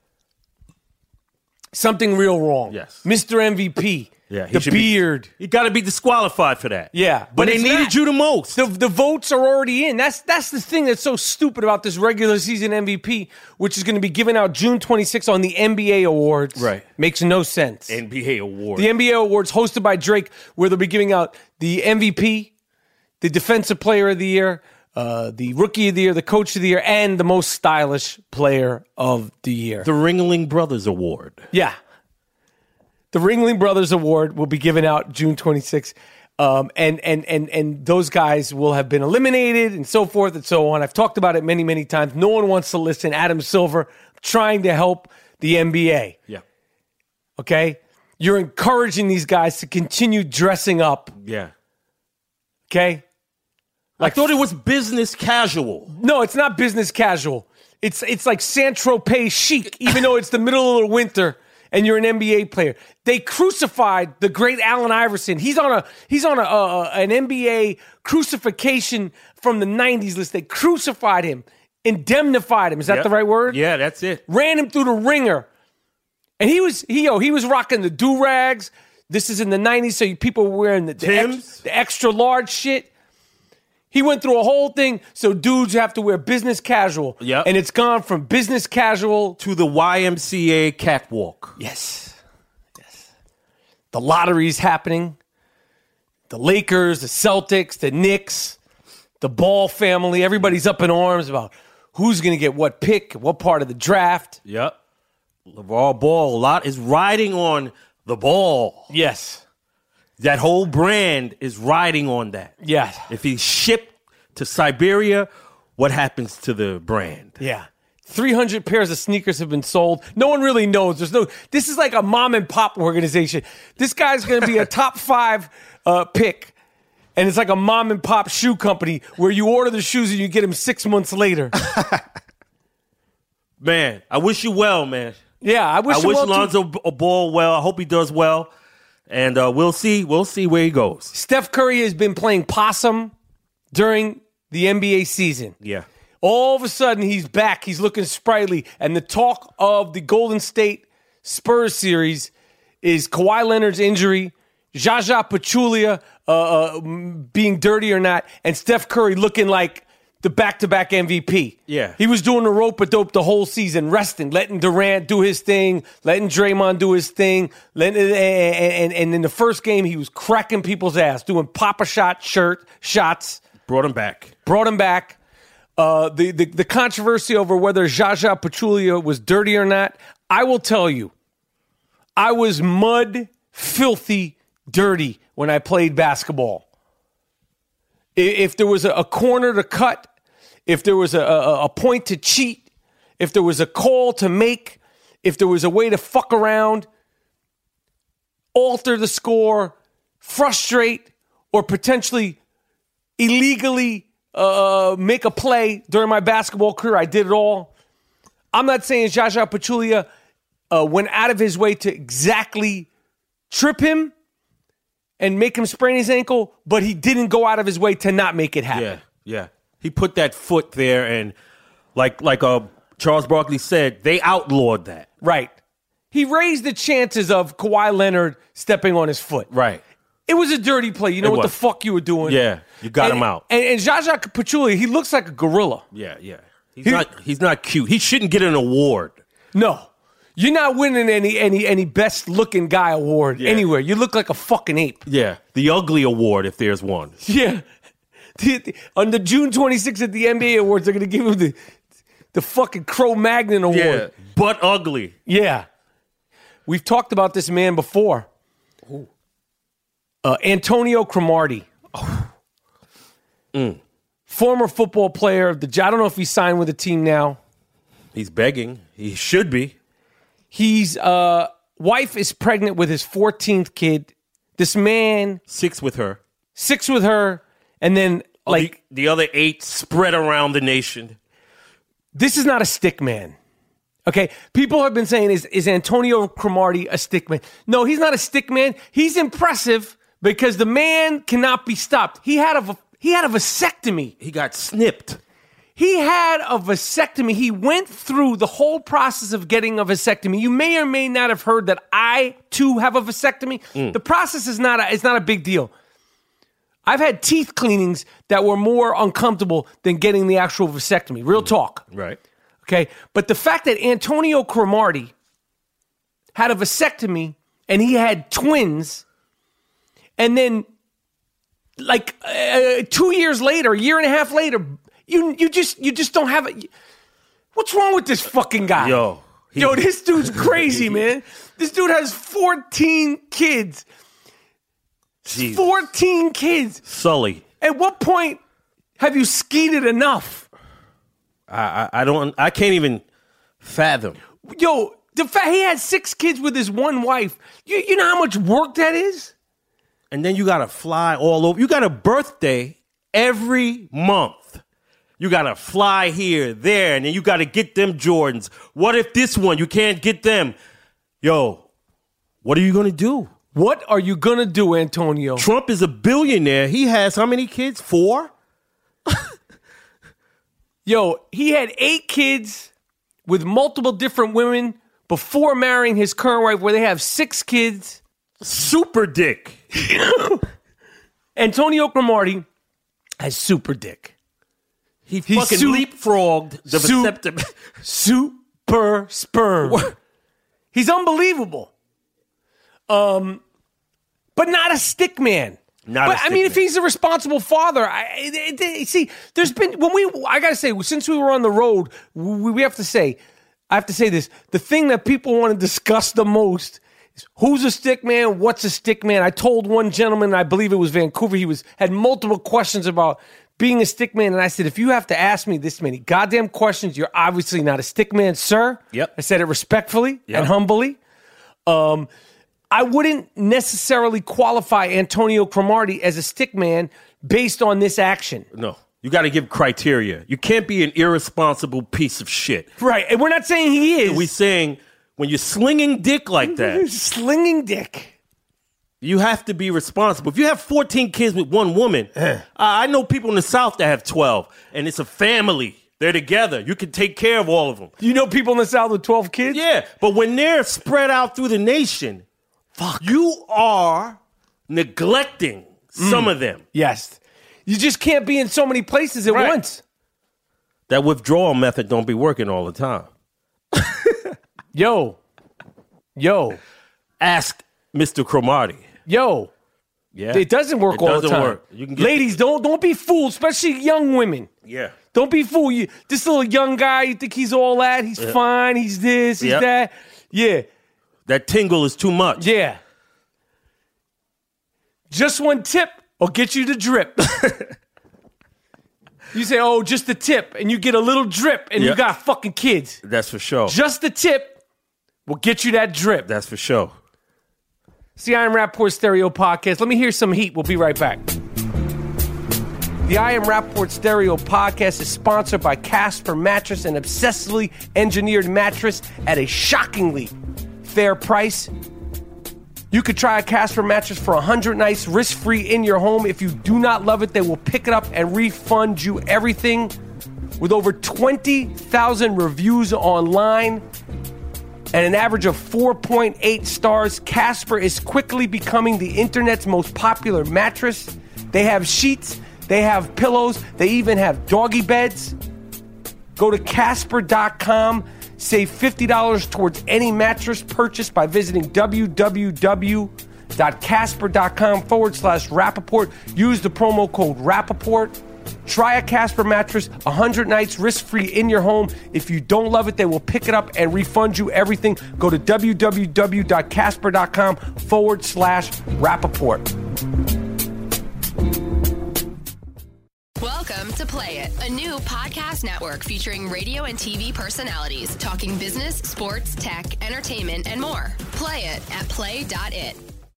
Something real wrong. Yes. Mister M V P. Yeah, he the should beard. Be, you got to be disqualified for that. Yeah, but but they it's needed not. you the most. The, the votes are already in. That's that's the thing that's so stupid about this regular season M V P, which is going to be given out June twenty-sixth on the N B A Awards. Right. Makes no sense. N B A Awards. The N B A Awards hosted by Drake, where they'll be giving out the M V P, the Defensive Player of the Year, uh, the Rookie of the Year, the Coach of the Year, and the Most Stylish Player of the Year. The Ringling Brothers Award. Yeah. The Ringling Brothers Award will be given out June twenty-sixth. Um, and, and, and, and those guys will have been eliminated and so forth and so on. I've talked about it many, many times. No one wants to listen. Adam Silver trying to help the N B A. Yeah. Okay? You're encouraging these guys to continue dressing up. Yeah. Okay? Like, I thought it was business casual. No, it's not business casual. It's it's like Saint-Tropez chic, even though it's the middle of the winter and you're an N B A player. They crucified the great Allen Iverson. He's on a he's on a, a an N B A crucifixion from the nineties list. They crucified him, indemnified him. Is that Yep. the right word? Yeah, that's it. Ran him through the ringer. And he was he yo, he was rocking the do-rags. This is in the nineties, so people were wearing the, the, ex, the extra large shit. He went through a whole thing, so dudes have to wear business casual. Yep. And it's gone from business casual to the Y M C A catwalk. Yes. Yes. The lottery's happening. The Lakers, the Celtics, the Knicks, the Ball family, everybody's up in arms about who's going to get what pick, what part of the draft. Yep. LeVar Ball, a lot is riding on the ball. Yes. That whole brand is riding on that. Yeah. If he's shipped to Siberia, what happens to the brand? Yeah. three hundred pairs of sneakers have been sold. No one really knows. There's no. This is like a mom and pop organization. This guy's going to be a top five uh, pick. And it's like a mom and pop shoe company where you order the shoes and you get them six months later. Man, I wish you well, man. Yeah, I wish I you wish well Lonzo too. Ball well. I hope he does well. And uh, we'll see. We'll see where he goes. Steph Curry has been playing possum during the N B A season. Yeah. All of a sudden, he's back. He's looking sprightly. And the talk of the Golden State Spurs series is Kawhi Leonard's injury, Zaza Pachulia uh, uh, being dirty or not, and Steph Curry looking like the back-to-back M V P. Yeah. He was doing the rope-a-dope the whole season, resting, letting Durant do his thing, letting Draymond do his thing. Letting, and, and, and in the first game, he was cracking people's ass, doing pop-a-shot shirt shots. Brought him back. Brought him back. Uh, the, the, the controversy over whether Zaza Pachulia was dirty or not, I will tell you, I was mud, filthy, dirty when I played basketball. If there was a corner to cut, if there was a, a, a point to cheat, if there was a call to make, if there was a way to fuck around, alter the score, frustrate, or potentially illegally uh, make a play during my basketball career, I did it all. I'm not saying Zaza Pachulia uh, went out of his way to exactly trip him and make him sprain his ankle, but he didn't go out of his way to not make it happen. Yeah, yeah. He put that foot there, and like like uh, Charles Barkley said, they outlawed that. Right. He raised the chances of Kawhi Leonard stepping on his foot. Right. It was a dirty play. You know It what was. the fuck you were doing. Yeah, you got and, him out. And, and Zaza Pachulia, he looks like a gorilla. Yeah, yeah. He's He- not he's not cute. He shouldn't get an award. No. You're not winning any any any best looking guy award Yeah. anywhere. You look like a fucking ape. Yeah, the ugly award if there's one. Yeah. The- the- on the June twenty-sixth at the N B A Awards, they're going to give him the the fucking Cro-Magnon Award. Yeah, but ugly. Yeah. We've talked about this man before. Uh, Antonio Cromartie. Mm. Former football player of the I don't know if he signed with a team now. He's begging. He should be. He's uh wife is pregnant with his fourteenth kid. This man Six with her. six with her, and then like the, the other eight spread around the nation. this is not a stick man. Okay, people have been saying, is is Antonio Cromartie a stick man? No, he's not a stick man. He's impressive because the man cannot be stopped. He had a he had a vasectomy. He got snipped. He had a vasectomy. He went through the whole process of getting a vasectomy. You may or may not have heard that I too have a vasectomy. Mm. The process is not a, it's not a big deal. I've had teeth cleanings that were more uncomfortable than getting the actual vasectomy. Real talk. Right. Okay, but the fact that Antonio Cromartie had a vasectomy and he had twins, and then like uh, two years later, a year and a half later, you you just you just don't have it. What's wrong with this fucking guy? Yo, he- Yo, this dude's crazy, man. This dude has fourteen kids. Jesus. fourteen kids. Sully. At what point have you skeeted enough? I, I I don't I can't even fathom. Yo, the fact he had six kids with his one wife. You you know how much work that is? And then you gotta fly all over. You got a birthday every month. You gotta fly here, there, and then you gotta get them Jordans. What if this one you can't get them? Yo, what are you gonna do? What are you gonna do, Antonio? Trump is a billionaire. He has how many kids? Four? Yo, he had eight kids with multiple different women before marrying his current wife, where they have six kids. Super dick. Antonio Cromartie has super dick. He He's fucking su- leapfrogged the su- vasectomy. Super sperm. He's unbelievable. Um, but not a stick man. Not but a I stick mean, if man. he's a responsible father, I, it, it, see, there's been when we. I gotta say, since we were on the road, we, we have to say, I have to say this: the thing that people want to discuss the most is who's a stick man, what's a stick man. I told one gentleman, I believe it was Vancouver, he was had multiple questions about being a stick man, and I said, if you have to ask me this many goddamn questions, you're obviously not a stick man, sir. Yep. I said it respectfully Yep. and humbly. Um. I wouldn't necessarily qualify Antonio Cromartie as a stick man based on this action. No, you got to give criteria. You can't be an irresponsible piece of shit. Right. And we're not saying he is. We saying when you're slinging dick like that, Slinging dick. you have to be responsible. If you have fourteen kids with one woman, uh, I know people in the South that have twelve, and it's a family. They're together. You can take care of all of them. You know people in the South with twelve kids? Yeah, but when they're spread out through the nation, fuck, you are neglecting some of them. Yes. You just can't be in so many places at Right. once. That withdrawal method don't be working all the time. Yo. Yo. Ask Mister Cromartie. Yo. Yeah, It doesn't work It all doesn't the time. work. You can get Ladies, don't don't be fooled, especially young women. Yeah. Don't be fooled. You, this little young guy, you think he's all that. He's fine. He's this. He's Yep. that. Yeah. That tingle is too much. Yeah. Just one tip will get you to drip. You say, oh, just the tip, and you get a little drip, and Yeah. you got fucking kids. That's for sure. Just the tip will get you that drip. That's for sure. It's the I Am Rapport Stereo Podcast. Let me hear some heat. We'll be right back. The I Am Rapport Stereo Podcast is sponsored by Casper Mattress, an obsessively engineered mattress at a shockingly fair price. You could try a Casper mattress for one hundred nights risk-free in your home. If you do not love it, they will pick it up and refund you everything. With over twenty thousand reviews online and an average of four point eight stars, Casper is quickly becoming the internet's most popular mattress. They have sheets, they have pillows, they even have doggy beds. Go to Casper dot com. Save fifty dollars towards any mattress purchase by visiting www.casper.com forward slash Rappaport. Use the promo code Rappaport. Try a Casper mattress, one hundred nights risk-free in your home. If you don't love it, they will pick it up and refund you everything. Go to www.casper.com forward slash Rappaport. Welcome to Play It, a new podcast network featuring radio and T V personalities talking business, sports, tech, entertainment, and more. Play it at play dot it.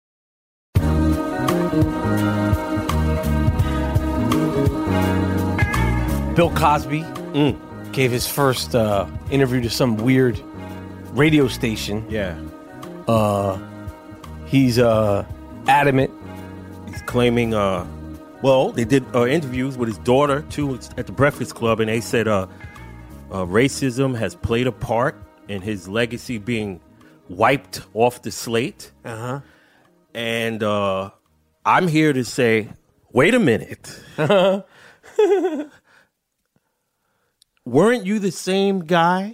Bill Cosby Mm. gave his first uh, interview to some weird radio station. Yeah. Uh, he's uh, adamant. He's claiming, uh, well, they did uh, interviews with his daughter, too, at the Breakfast Club, and they said uh, uh, racism has played a part in his legacy being wiped off the slate. Uh-huh. And uh, I'm here to say, wait a minute. Weren't you the same guy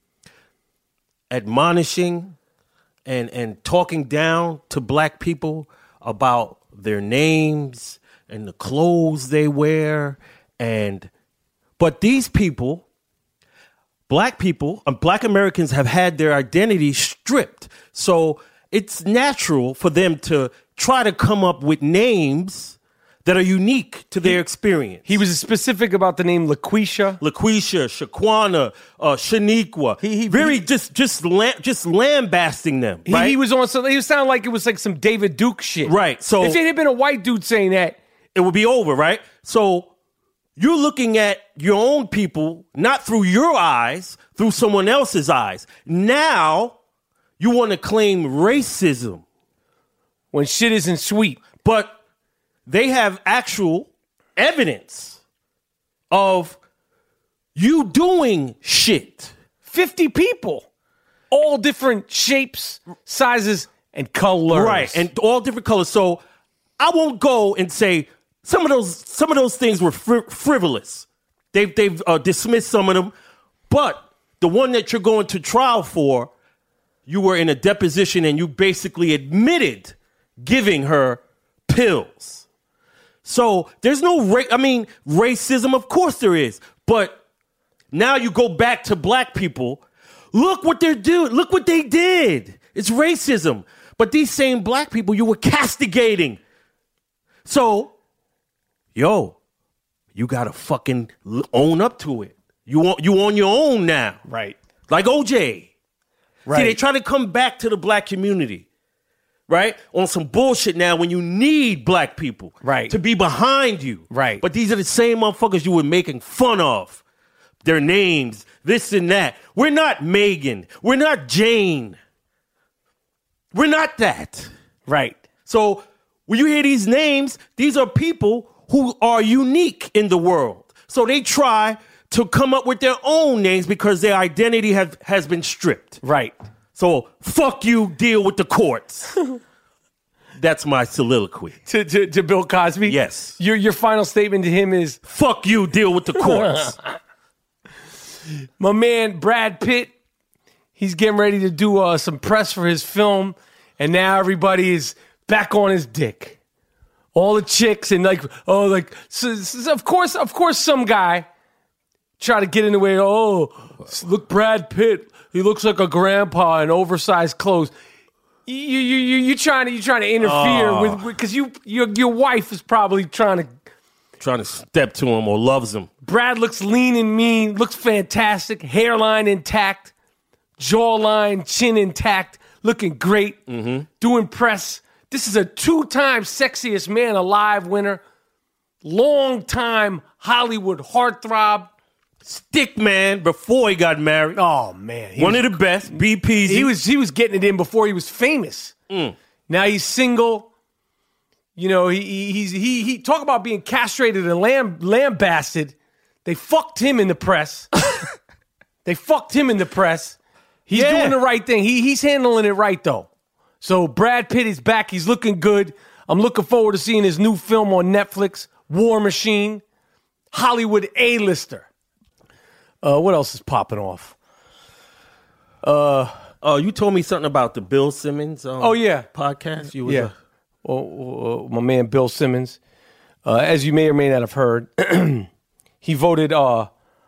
admonishing and, and talking down to black people about their names and the clothes they wear? And but these people, black people, um, black Americans have had their identity stripped. So it's natural for them to try to come up with names that are unique to their experience. He was specific about the name LaQuisha. LaQuisha, Shaquana, uh, Shaniqua. He, he very he, just just lam- just lambasting them. He, right? he was on some. He sounded like it was like some David Duke shit. Right. So if it had been a white dude saying that, it would be over. Right. So you're looking at your own people not through your eyes, through someone else's eyes. Now you want to claim racism when shit isn't sweet, but they have actual evidence of you doing shit. fifty people, all different shapes, sizes, and colors. Right, and all different colors. So I won't go and say some of those some of those things were fri- frivolous. They've they've uh, dismissed some of them, but the one that you're going to trial for, you were in a deposition and you basically admitted giving her pills. So there's no, ra- I mean, racism, of course there is. But now you go back to black people. Look what they're doing. Look what they did. It's racism. But these same black people you were castigating. So, yo, you got to fucking own up to it. You want you on your own now. Right. Like O J. Right. See, they try to come back to the black community. Right? On some bullshit now when you need black people right. to be behind you. Right. But these are the same motherfuckers you were making fun of. Their names, this and that. We're not Megan. We're not Jane. We're not that. Right. So when you hear these names, these are people who are unique in the world. So they try to come up with their own names because their identity has, has been stripped. Right. So, fuck you, deal with the courts. That's my soliloquy. To, to, to Bill Cosby? Yes. Your your final statement to him is, fuck you, deal with the courts. My man, Brad Pitt, he's getting ready to do uh, some press for his film, and now everybody is back on his dick. All the chicks and like, oh, like, so, so of course, of course, some guy try to get in the way. Oh, look, Brad Pitt. He looks like a grandpa in oversized clothes. You you you you trying to you trying to interfere oh. with because you your your wife is probably trying to trying to step to him or loves him. Brad looks lean and mean, looks fantastic, hairline intact, jawline, chin intact, looking great, mm-hmm. doing press. This is a two-time Sexiest Man Alive winner, long-time Hollywood heartthrob. Stick man before he got married. Oh, man. One was, of the best, B P Z. He was, he was getting it in before he was famous. Mm. Now he's single. You know, he, he, he's, he, he, talk about being castrated and lamb, lambasted. They fucked him in the press. They fucked him in the press. He's yeah. doing the right thing. He, he's handling it right, though. So Brad Pitt is back. He's looking good. I'm looking forward to seeing his new film on Netflix, War Machine, Hollywood A-lister. Uh, what else is popping off? Uh, oh, you told me something about the Bill Simmons um, oh, yeah. podcast. You was yeah. A- well, uh, my man Bill Simmons, uh, as you may or may not have heard, he voted uh,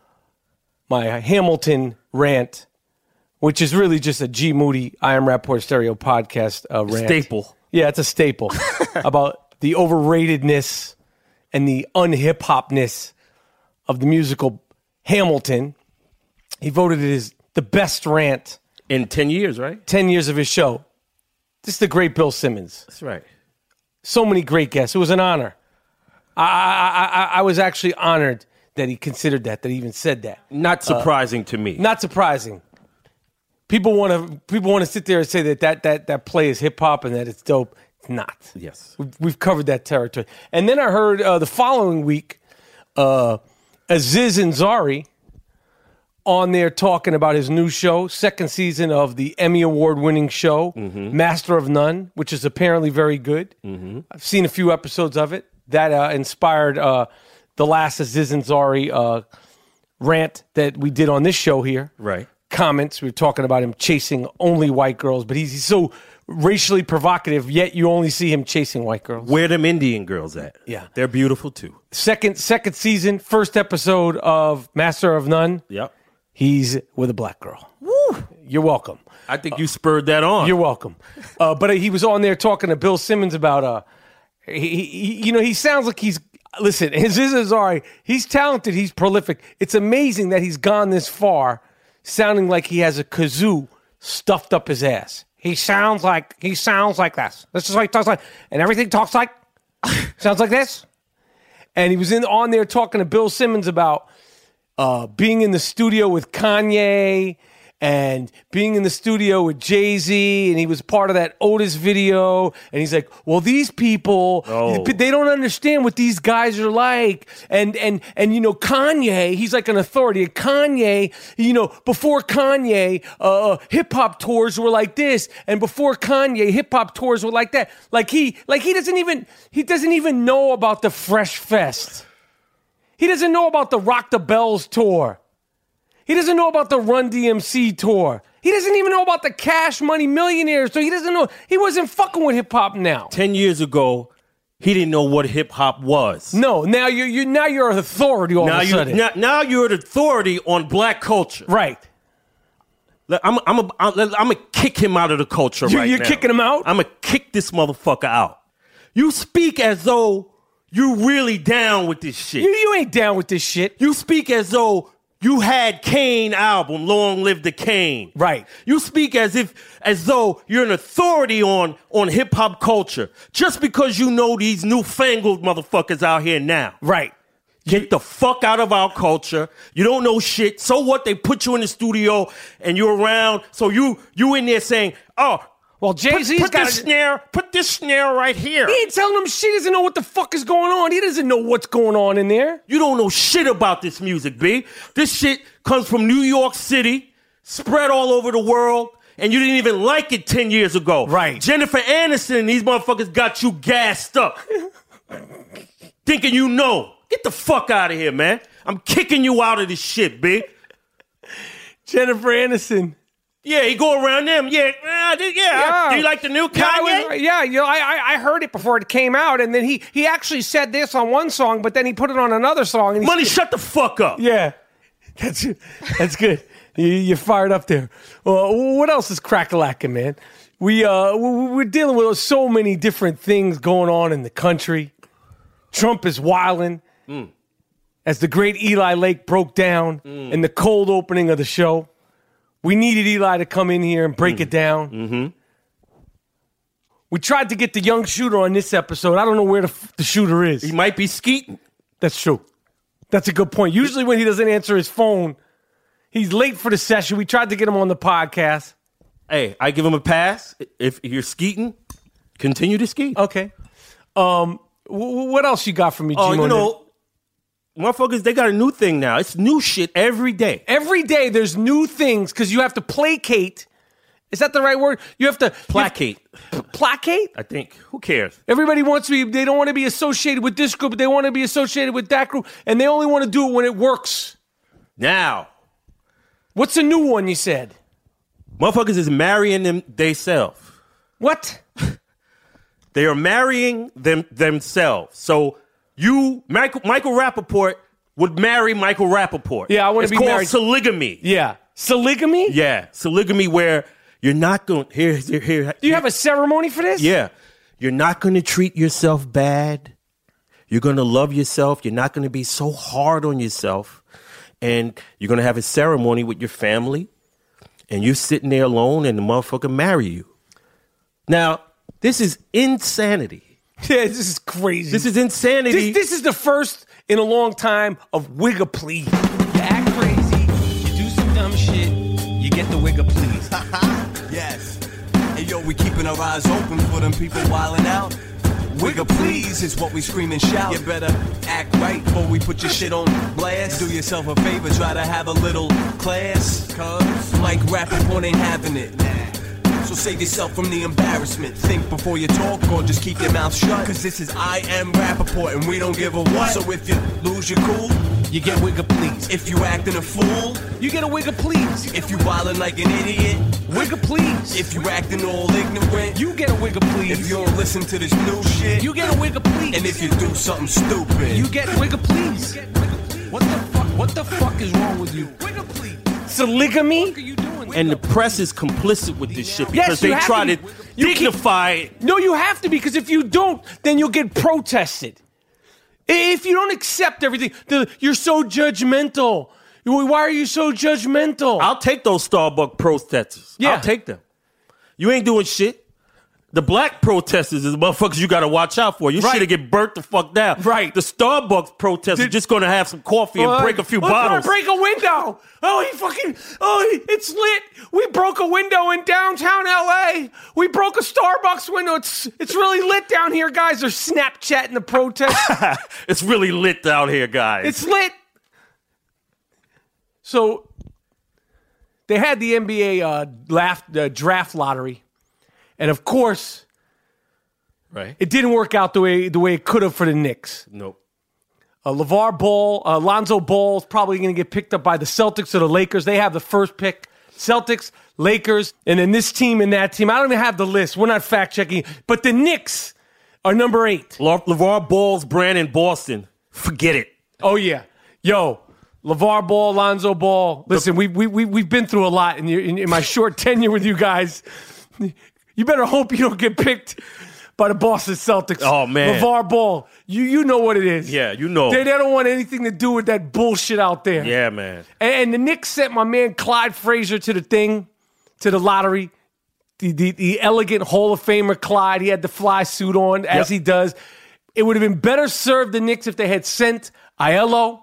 my Hamilton rant, which is really just a G. Moody, I Am Rapport Stereo podcast uh, rant. Staple. Yeah, it's a staple about the overratedness and the unhip-hopness of the musical Hamilton. He voted it as the best rant. In ten years, right? ten years of his show. This is the great Bill Simmons. That's right. So many great guests. It was an honor. I, I, I, I was actually honored that he considered that, that he even said that. Not surprising uh, to me. Not surprising. People want to people want to sit there and say that that, that, that play is hip-hop and that it's dope. It's not. Yes. We've, we've covered that territory. And then I heard uh, the following week, uh, Aziz Ansari on there talking about his new show, second season of the Emmy Award-winning show, mm-hmm. Master of None, which is apparently very good. Mm-hmm. I've seen a few episodes of it. That uh, inspired uh, the last Aziz Ansari uh, rant that we did on this show here. Right. Comments. We were talking about him chasing only white girls, but he's, he's so racially provocative, yet you only see him chasing white girls. Where them Indian girls at? Yeah. They're beautiful, too. Second second season, first episode of Master of None. Yep. He's with a black girl. Woo! You're welcome. I think you spurred that on. You're welcome. Uh, but he was on there talking to Bill Simmons about, uh, he, he, you know, he sounds like he's, listen, his is sorry. He's talented. He's prolific. It's amazing that he's gone this far, sounding like he has a kazoo stuffed up his ass. He sounds like, he sounds like this. This is what he talks like. And everything talks like, sounds like this. And he was in on there talking to Bill Simmons about uh, being in the studio with Kanye and being in the studio with Jay-Z, and he was part of that Otis video, and he's like, well, these people, oh. they don't understand what these guys are like, and, and, and you know, Kanye, he's like an authority, Kanye, you know, before Kanye, uh, hip-hop tours were like this, and before Kanye, hip-hop tours were like that, like he, like he doesn't even, he doesn't even know about the Fresh Fest, he doesn't know about the Rock the Bells tour, he doesn't know about the Run D M C tour. He doesn't even know about the Cash Money Millionaires. So he doesn't know. He wasn't fucking with hip hop now. Ten years ago, he didn't know what hip hop was. No, now you're you now you're an authority all now of a sudden. Now, now you're an authority on black culture. Right. I'm I'm a, I'm gonna kick him out of the culture you, right you're now. You're kicking him out? I'm gonna kick this motherfucker out. You speak as though you really down with this shit. You you ain't down with this shit. You speak as though you had Kane album, Long Live the Kane. Right. You speak as if, as though you're an authority on, on hip-hop culture. Just because you know these newfangled motherfuckers out here now. Right. Get the fuck out of our culture. You don't know shit. So what? They put you in the studio and you're around. So you, you in there saying, oh, well, Jay-Z's put, put got this snare, put this snare right here. He ain't telling him shit. He doesn't know what the fuck is going on. He doesn't know what's going on in there. You don't know shit about this music, B. This shit comes from New York City, spread all over the world, and you didn't even like it ten years ago. Right. Jennifer Aniston and these motherfuckers got you gassed up. Thinking you know. Get the fuck out of here, man. I'm kicking you out of this shit, B. Jennifer Aniston. Yeah, he go around them. Yeah, uh, yeah. yeah. Do you like the new Kanye? Yeah, was, yeah you know, I, I heard it before it came out, and then he, he actually said this on one song, but then he put it on another song. And Money, shut the fuck up. Yeah, that's that's good. you, you're fired up there. Well, what else is crack-a-lacking, man? We uh we're dealing with so many different things going on in the country. Trump is wilding. Mm. As the great Eli Lake broke down mm. in the cold opening of the show. We needed Eli to come in here and break mm. it down. Mm-hmm. We tried to get the young shooter on this episode. I don't know where the, the shooter is. He might be skeeting. That's true. That's a good point. Usually when he doesn't answer his phone, he's late for the session. We tried to get him on the podcast. Hey, I give him a pass. If you're skeeting, continue to skeet. Okay. Um, w- what else you got for me, Gino? Oh, you know... Motherfuckers, they got a new thing now. It's new shit every day. Every day there's new things because you have to placate. Is that the right word? You have to... Placate. You have to, placate? I think. Who cares? Everybody wants to be... They don't want to be associated with this group, but they want to be associated with that group, and they only want to do it when it works. Now. What's a new one you said? Motherfuckers is marrying them theyself. What? They are marrying them themselves. So... You, Michael, Michael Rappaport would marry Michael Rappaport. Yeah, I want to be married. It's called polygamy. Yeah. Polygamy? Yeah. Polygamy where you're not going, here, here, here. Do you have a ceremony for this? Yeah. You're not going to treat yourself bad. You're going to love yourself. You're not going to be so hard on yourself. And you're going to have a ceremony with your family. And you're sitting there alone and the motherfucker marry you. Now, this is insanity. Yeah, this is crazy. This is insanity. This, this is the first in a long time of wigga please. You act crazy, you do some dumb shit, you get the wigga please. Yes. Hey, yo, we keeping our eyes open for them people wilding out. Wigga please is what we scream and shout. You better act right before we put your shit on blast. Do yourself a favor, try to have a little class. Cause Mike Rappaport ain't having it. So save yourself from the embarrassment. Think before you talk or just keep your mouth shut. Cause this is I Am Rappaport and we don't give a what. So if you lose your cool, you get wigga please. If you acting a fool, you get a wigga please. If you wildin' like an idiot, wigga please. If you acting all ignorant, you get a wigga please. If you don't listen to this new shit, you get a wigga please. And if you do something stupid, you get wigga please. What the fuck? What the fuck is wrong with you? Wigga please. Polygamy? What are you doing? And the press is complicit with this shit because yes, they try to, to dignify it. No, you have to, because if you don't, then you'll get protested. If you don't accept everything, the, you're so judgmental. Why are you so judgmental? I'll take those Starbucks protesters. Yeah. I'll take them. You ain't doing shit. The black protesters is the motherfuckers you got to watch out for. You right. should get burnt the fuck down. Right. The Starbucks protesters Did, are just going to have some coffee and uh, break a few let's bottles. Break a window. Oh, he fucking, oh, he, it's lit. We broke a window in downtown L A. We broke a Starbucks window. It's it's really lit down here, guys. They're Snapchatting the protest. It's really lit down here, guys. It's lit. So they had the N B A uh, draft, uh, draft lottery. And of course, right, it didn't work out the way the way it could have for the Knicks. Nope. Uh, LeVar Ball, uh, Lonzo Ball is probably going to get picked up by the Celtics or the Lakers. They have the first pick. Celtics, Lakers, and then this team and that team. I don't even have the list. We're not fact checking. But the Knicks are number eight. Le- LeVar Ball's brand in Boston. Forget it. Oh yeah, yo. LeVar Ball, Lonzo Ball. Listen, we we we we've been through a lot in, your, in, in my short tenure with you guys. You better hope you don't get picked by the Boston Celtics. Oh, man. LeVar Ball, you you know what it is. Yeah, you know. They, they don't want anything to do with that bullshit out there. Yeah, man. And, and the Knicks sent my man Clyde Frazier to the thing, to the lottery. The, the, the elegant Hall of Famer Clyde. He had the fly suit on, as yep. he does. It would have been better served the Knicks if they had sent Aiello.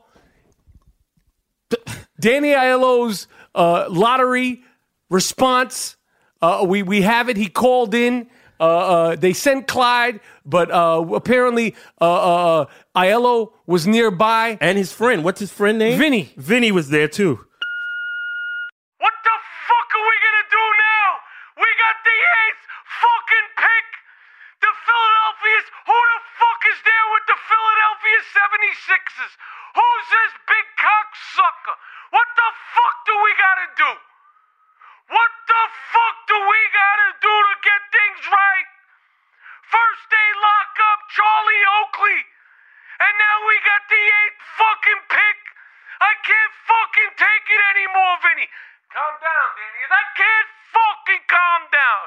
Danny Aiello's uh, lottery response. Uh, we we have it. He called in. Uh, uh, they sent Clyde, but uh, apparently uh, uh, Aiello was nearby. And his friend. What's his friend name? Vinny. Vinny was there, too. What the fuck are we going to do now? We got the eighth fucking pick. The Philadelphia's. Who the fuck is there with the Philadelphia seventy-sixers? Who's this big cocksucker? What the fuck do we got to do? What the fuck do we gotta do to get things right? First they lock up Charlie Oakley, and now we got the eighth fucking pick. I can't fucking take it anymore, Vinny. Calm down, Danny. I can't fucking calm down.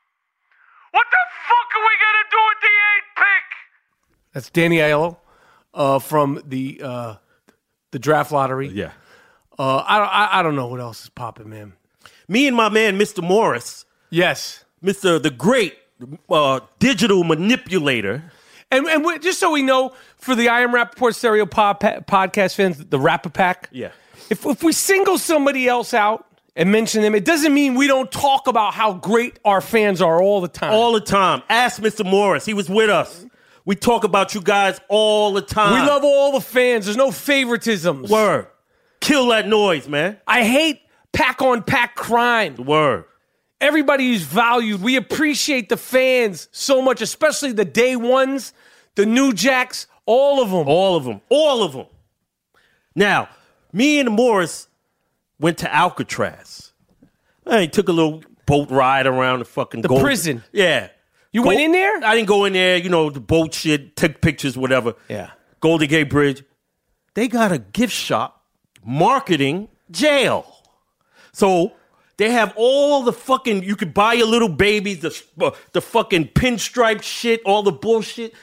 What the fuck are we gonna do with the eighth pick? That's Danny Aiello. uh, from the uh, the draft lottery. Yeah. Uh, I, I I don't know what else is popping, man. Me and my man, Mister Morris. Yes. Mister the great uh, digital manipulator. And and we, just so we know, for the I Am Rappaport Stereo pod, podcast fans, the Rap-A-Pack. Yeah. If if we single somebody else out and mention them, it doesn't mean we don't talk about how great our fans are all the time. All the time. Ask Mister Morris. He was with us. We talk about you guys all the time. We love all the fans. There's no favoritisms. Word. Kill that noise, man. I hate pack-on-pack crime. Word. Everybody is valued. We appreciate the fans so much, especially the day ones, the new jacks, all of them. All of them. All of them. Now, me and Morris went to Alcatraz. I took a little boat ride around the fucking The Gold- prison. Yeah. You Go- went in there? I didn't go in there, you know, the boat shit, took pictures, whatever. Yeah. Golden Gate Bridge. They got a gift shop marketing jail. So they have all the fucking, you could buy your little babies, the, uh, the fucking pinstripe shit, all the bullshit.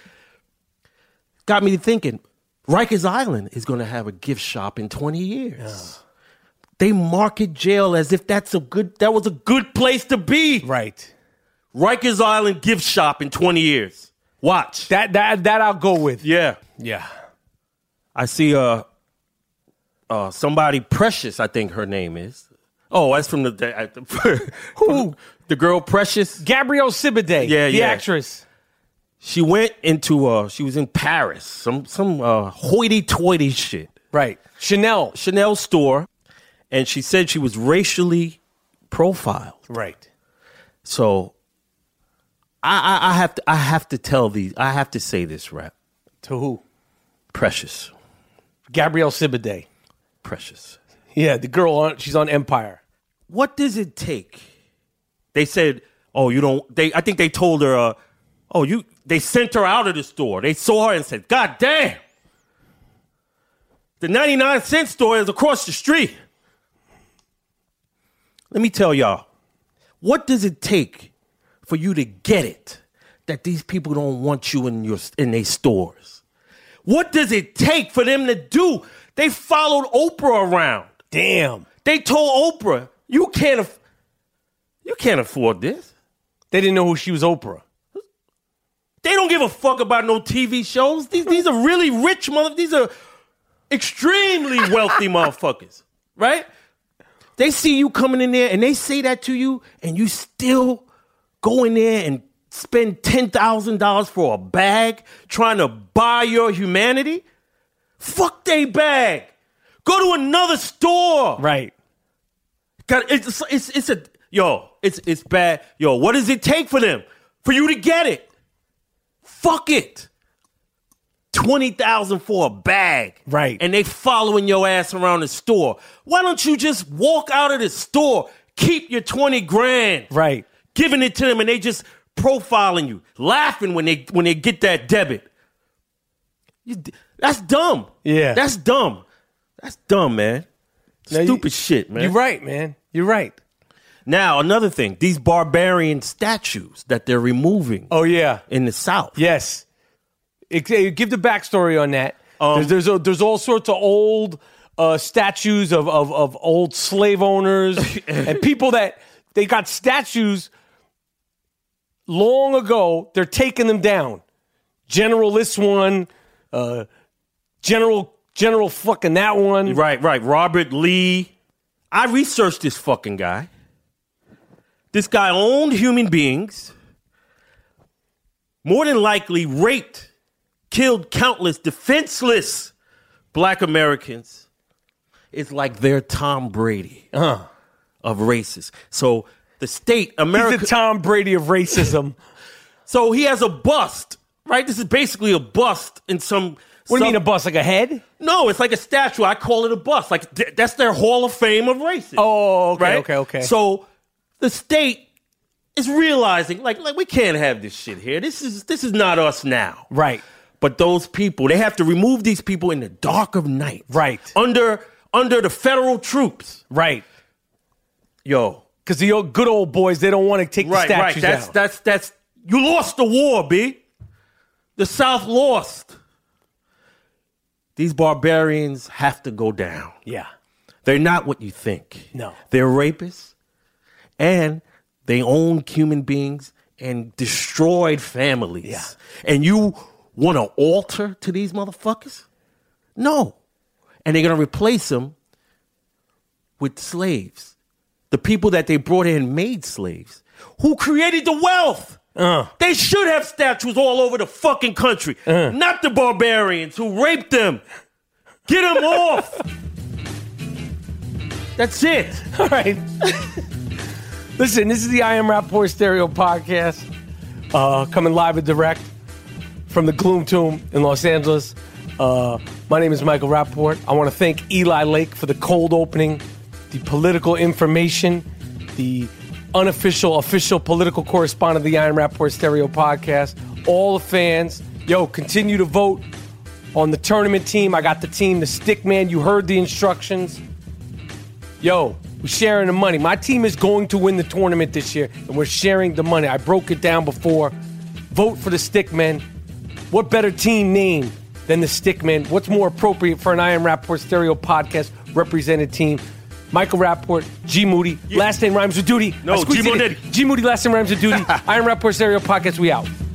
Got me thinking, Rikers Island is going to have a gift shop in twenty years. Yeah. They market jail as if that's a good, that was a good place to be. Right. Rikers Island gift shop in twenty years. Watch. That that that I'll go with. Yeah. Yeah. I see uh, uh, somebody, Precious, I think her name is. Oh, that's from the... the Who? The girl Precious? Gabrielle Sibiday, yeah, the yeah. actress. She went into, uh, she was in Paris, some some uh, hoity-toity shit. Right. Chanel. Chanel store, and she said she was racially profiled. Right. So, I, I, I have to I have to tell these, I have to say this, Rap. To who? Precious. Gabrielle Sibiday. Precious. Yeah, the girl, on she's on Empire. What does it take? They said, oh, you don't, they. I think they told her, uh, oh, you, they sent her out of the store. They saw her and said, God damn. The ninety-nine cent store is across the street. Let me tell y'all, what does it take for you to get it that these people don't want you in your in their stores? What does it take for them to do? They followed Oprah around. Damn. They told Oprah, you can't aff- you can't afford this. They didn't know who she was, Oprah. They don't give a fuck about no T V shows. These these are really rich mother. These are extremely wealthy motherfuckers, right? They see you coming in there and they say that to you, and you still go in there and spend ten thousand dollars for a bag trying to buy your humanity? Fuck they bag. Go to another store. Right. God, it's, it's, it's a, yo, it's, it's bad. Yo, what does it take for them? For you to get it? Fuck it. twenty thousand dollars for a bag. Right. And they following your ass around the store. Why don't you just walk out of the store, keep your twenty grand. Right. Giving it to them and they just profiling you, laughing when they when they get that debit. You, that's dumb. Yeah. That's dumb. That's dumb, man. Now, Stupid you, shit, man. You're right, man. You're right. Now, another thing, these barbarian statues that they're removing. Oh, yeah. In the South. Yes. It, it, give the backstory on that. Um, there's there's, a, there's all sorts of old uh, statues of, of, of old slave owners and people that they got statues long ago. They're taking them down. General this one, uh, General General fucking that one. Right, right. Robert Lee. I researched this fucking guy. This guy owned human beings. More than likely raped, killed countless defenseless black Americans. It's like they're Tom Brady uh. of racists. So the state, America. He's the Tom Brady of racism. So he has a bust, right? This is basically a bust in some... What do some, you mean a bust? Like a head? No, it's like a statue. I call it a bust. Like th- that's their Hall of Fame of racism. Oh, okay, right? okay, okay. So the state is realizing, like, like we can't have this shit here. This is this is not us now. Right. But those people, they have to remove these people in the dark of night. Right. Under under the federal troops. Right. Yo. Because the old, good old boys, they don't want to take right, the statues right. That's, down. That's that's you lost the war, B. The South lost. these barbarians have to go down. Yeah. They're not what you think. No. They're rapists, and they own human beings and destroyed families. Yeah. And you want to alter to these motherfuckers? No. And they're going to replace them with slaves. The people that they brought in made slaves. Who created the wealth? Uh. They should have statues all over the fucking country. Uh. Not the barbarians who raped them. Get them off. That's it. All right. Listen, this is the I Am Rapport Stereo podcast, uh, coming live and direct from the Gloom Tomb in Los Angeles. Uh, my name is Michael Rapport. I want to thank Eli Lake for the cold opening, the political information, the unofficial, official political correspondent of the I Am Rapport Stereo podcast. All the fans, yo, continue to vote on the tournament team. I got the team, the stick man. You heard the instructions. Yo, we're sharing the money. My team is going to win the tournament this year, and we're sharing the money. I broke it down before. Vote for the Stickmen. What better team name than the Stickmen? What's more appropriate for an I Am Rapport Stereo podcast represented team? Michael Rapport, G Moody, yeah. Last name rhymes with duty. No, G Moody. G Moody, last name rhymes with duty. I Am Rapport Stereo podcast, we out.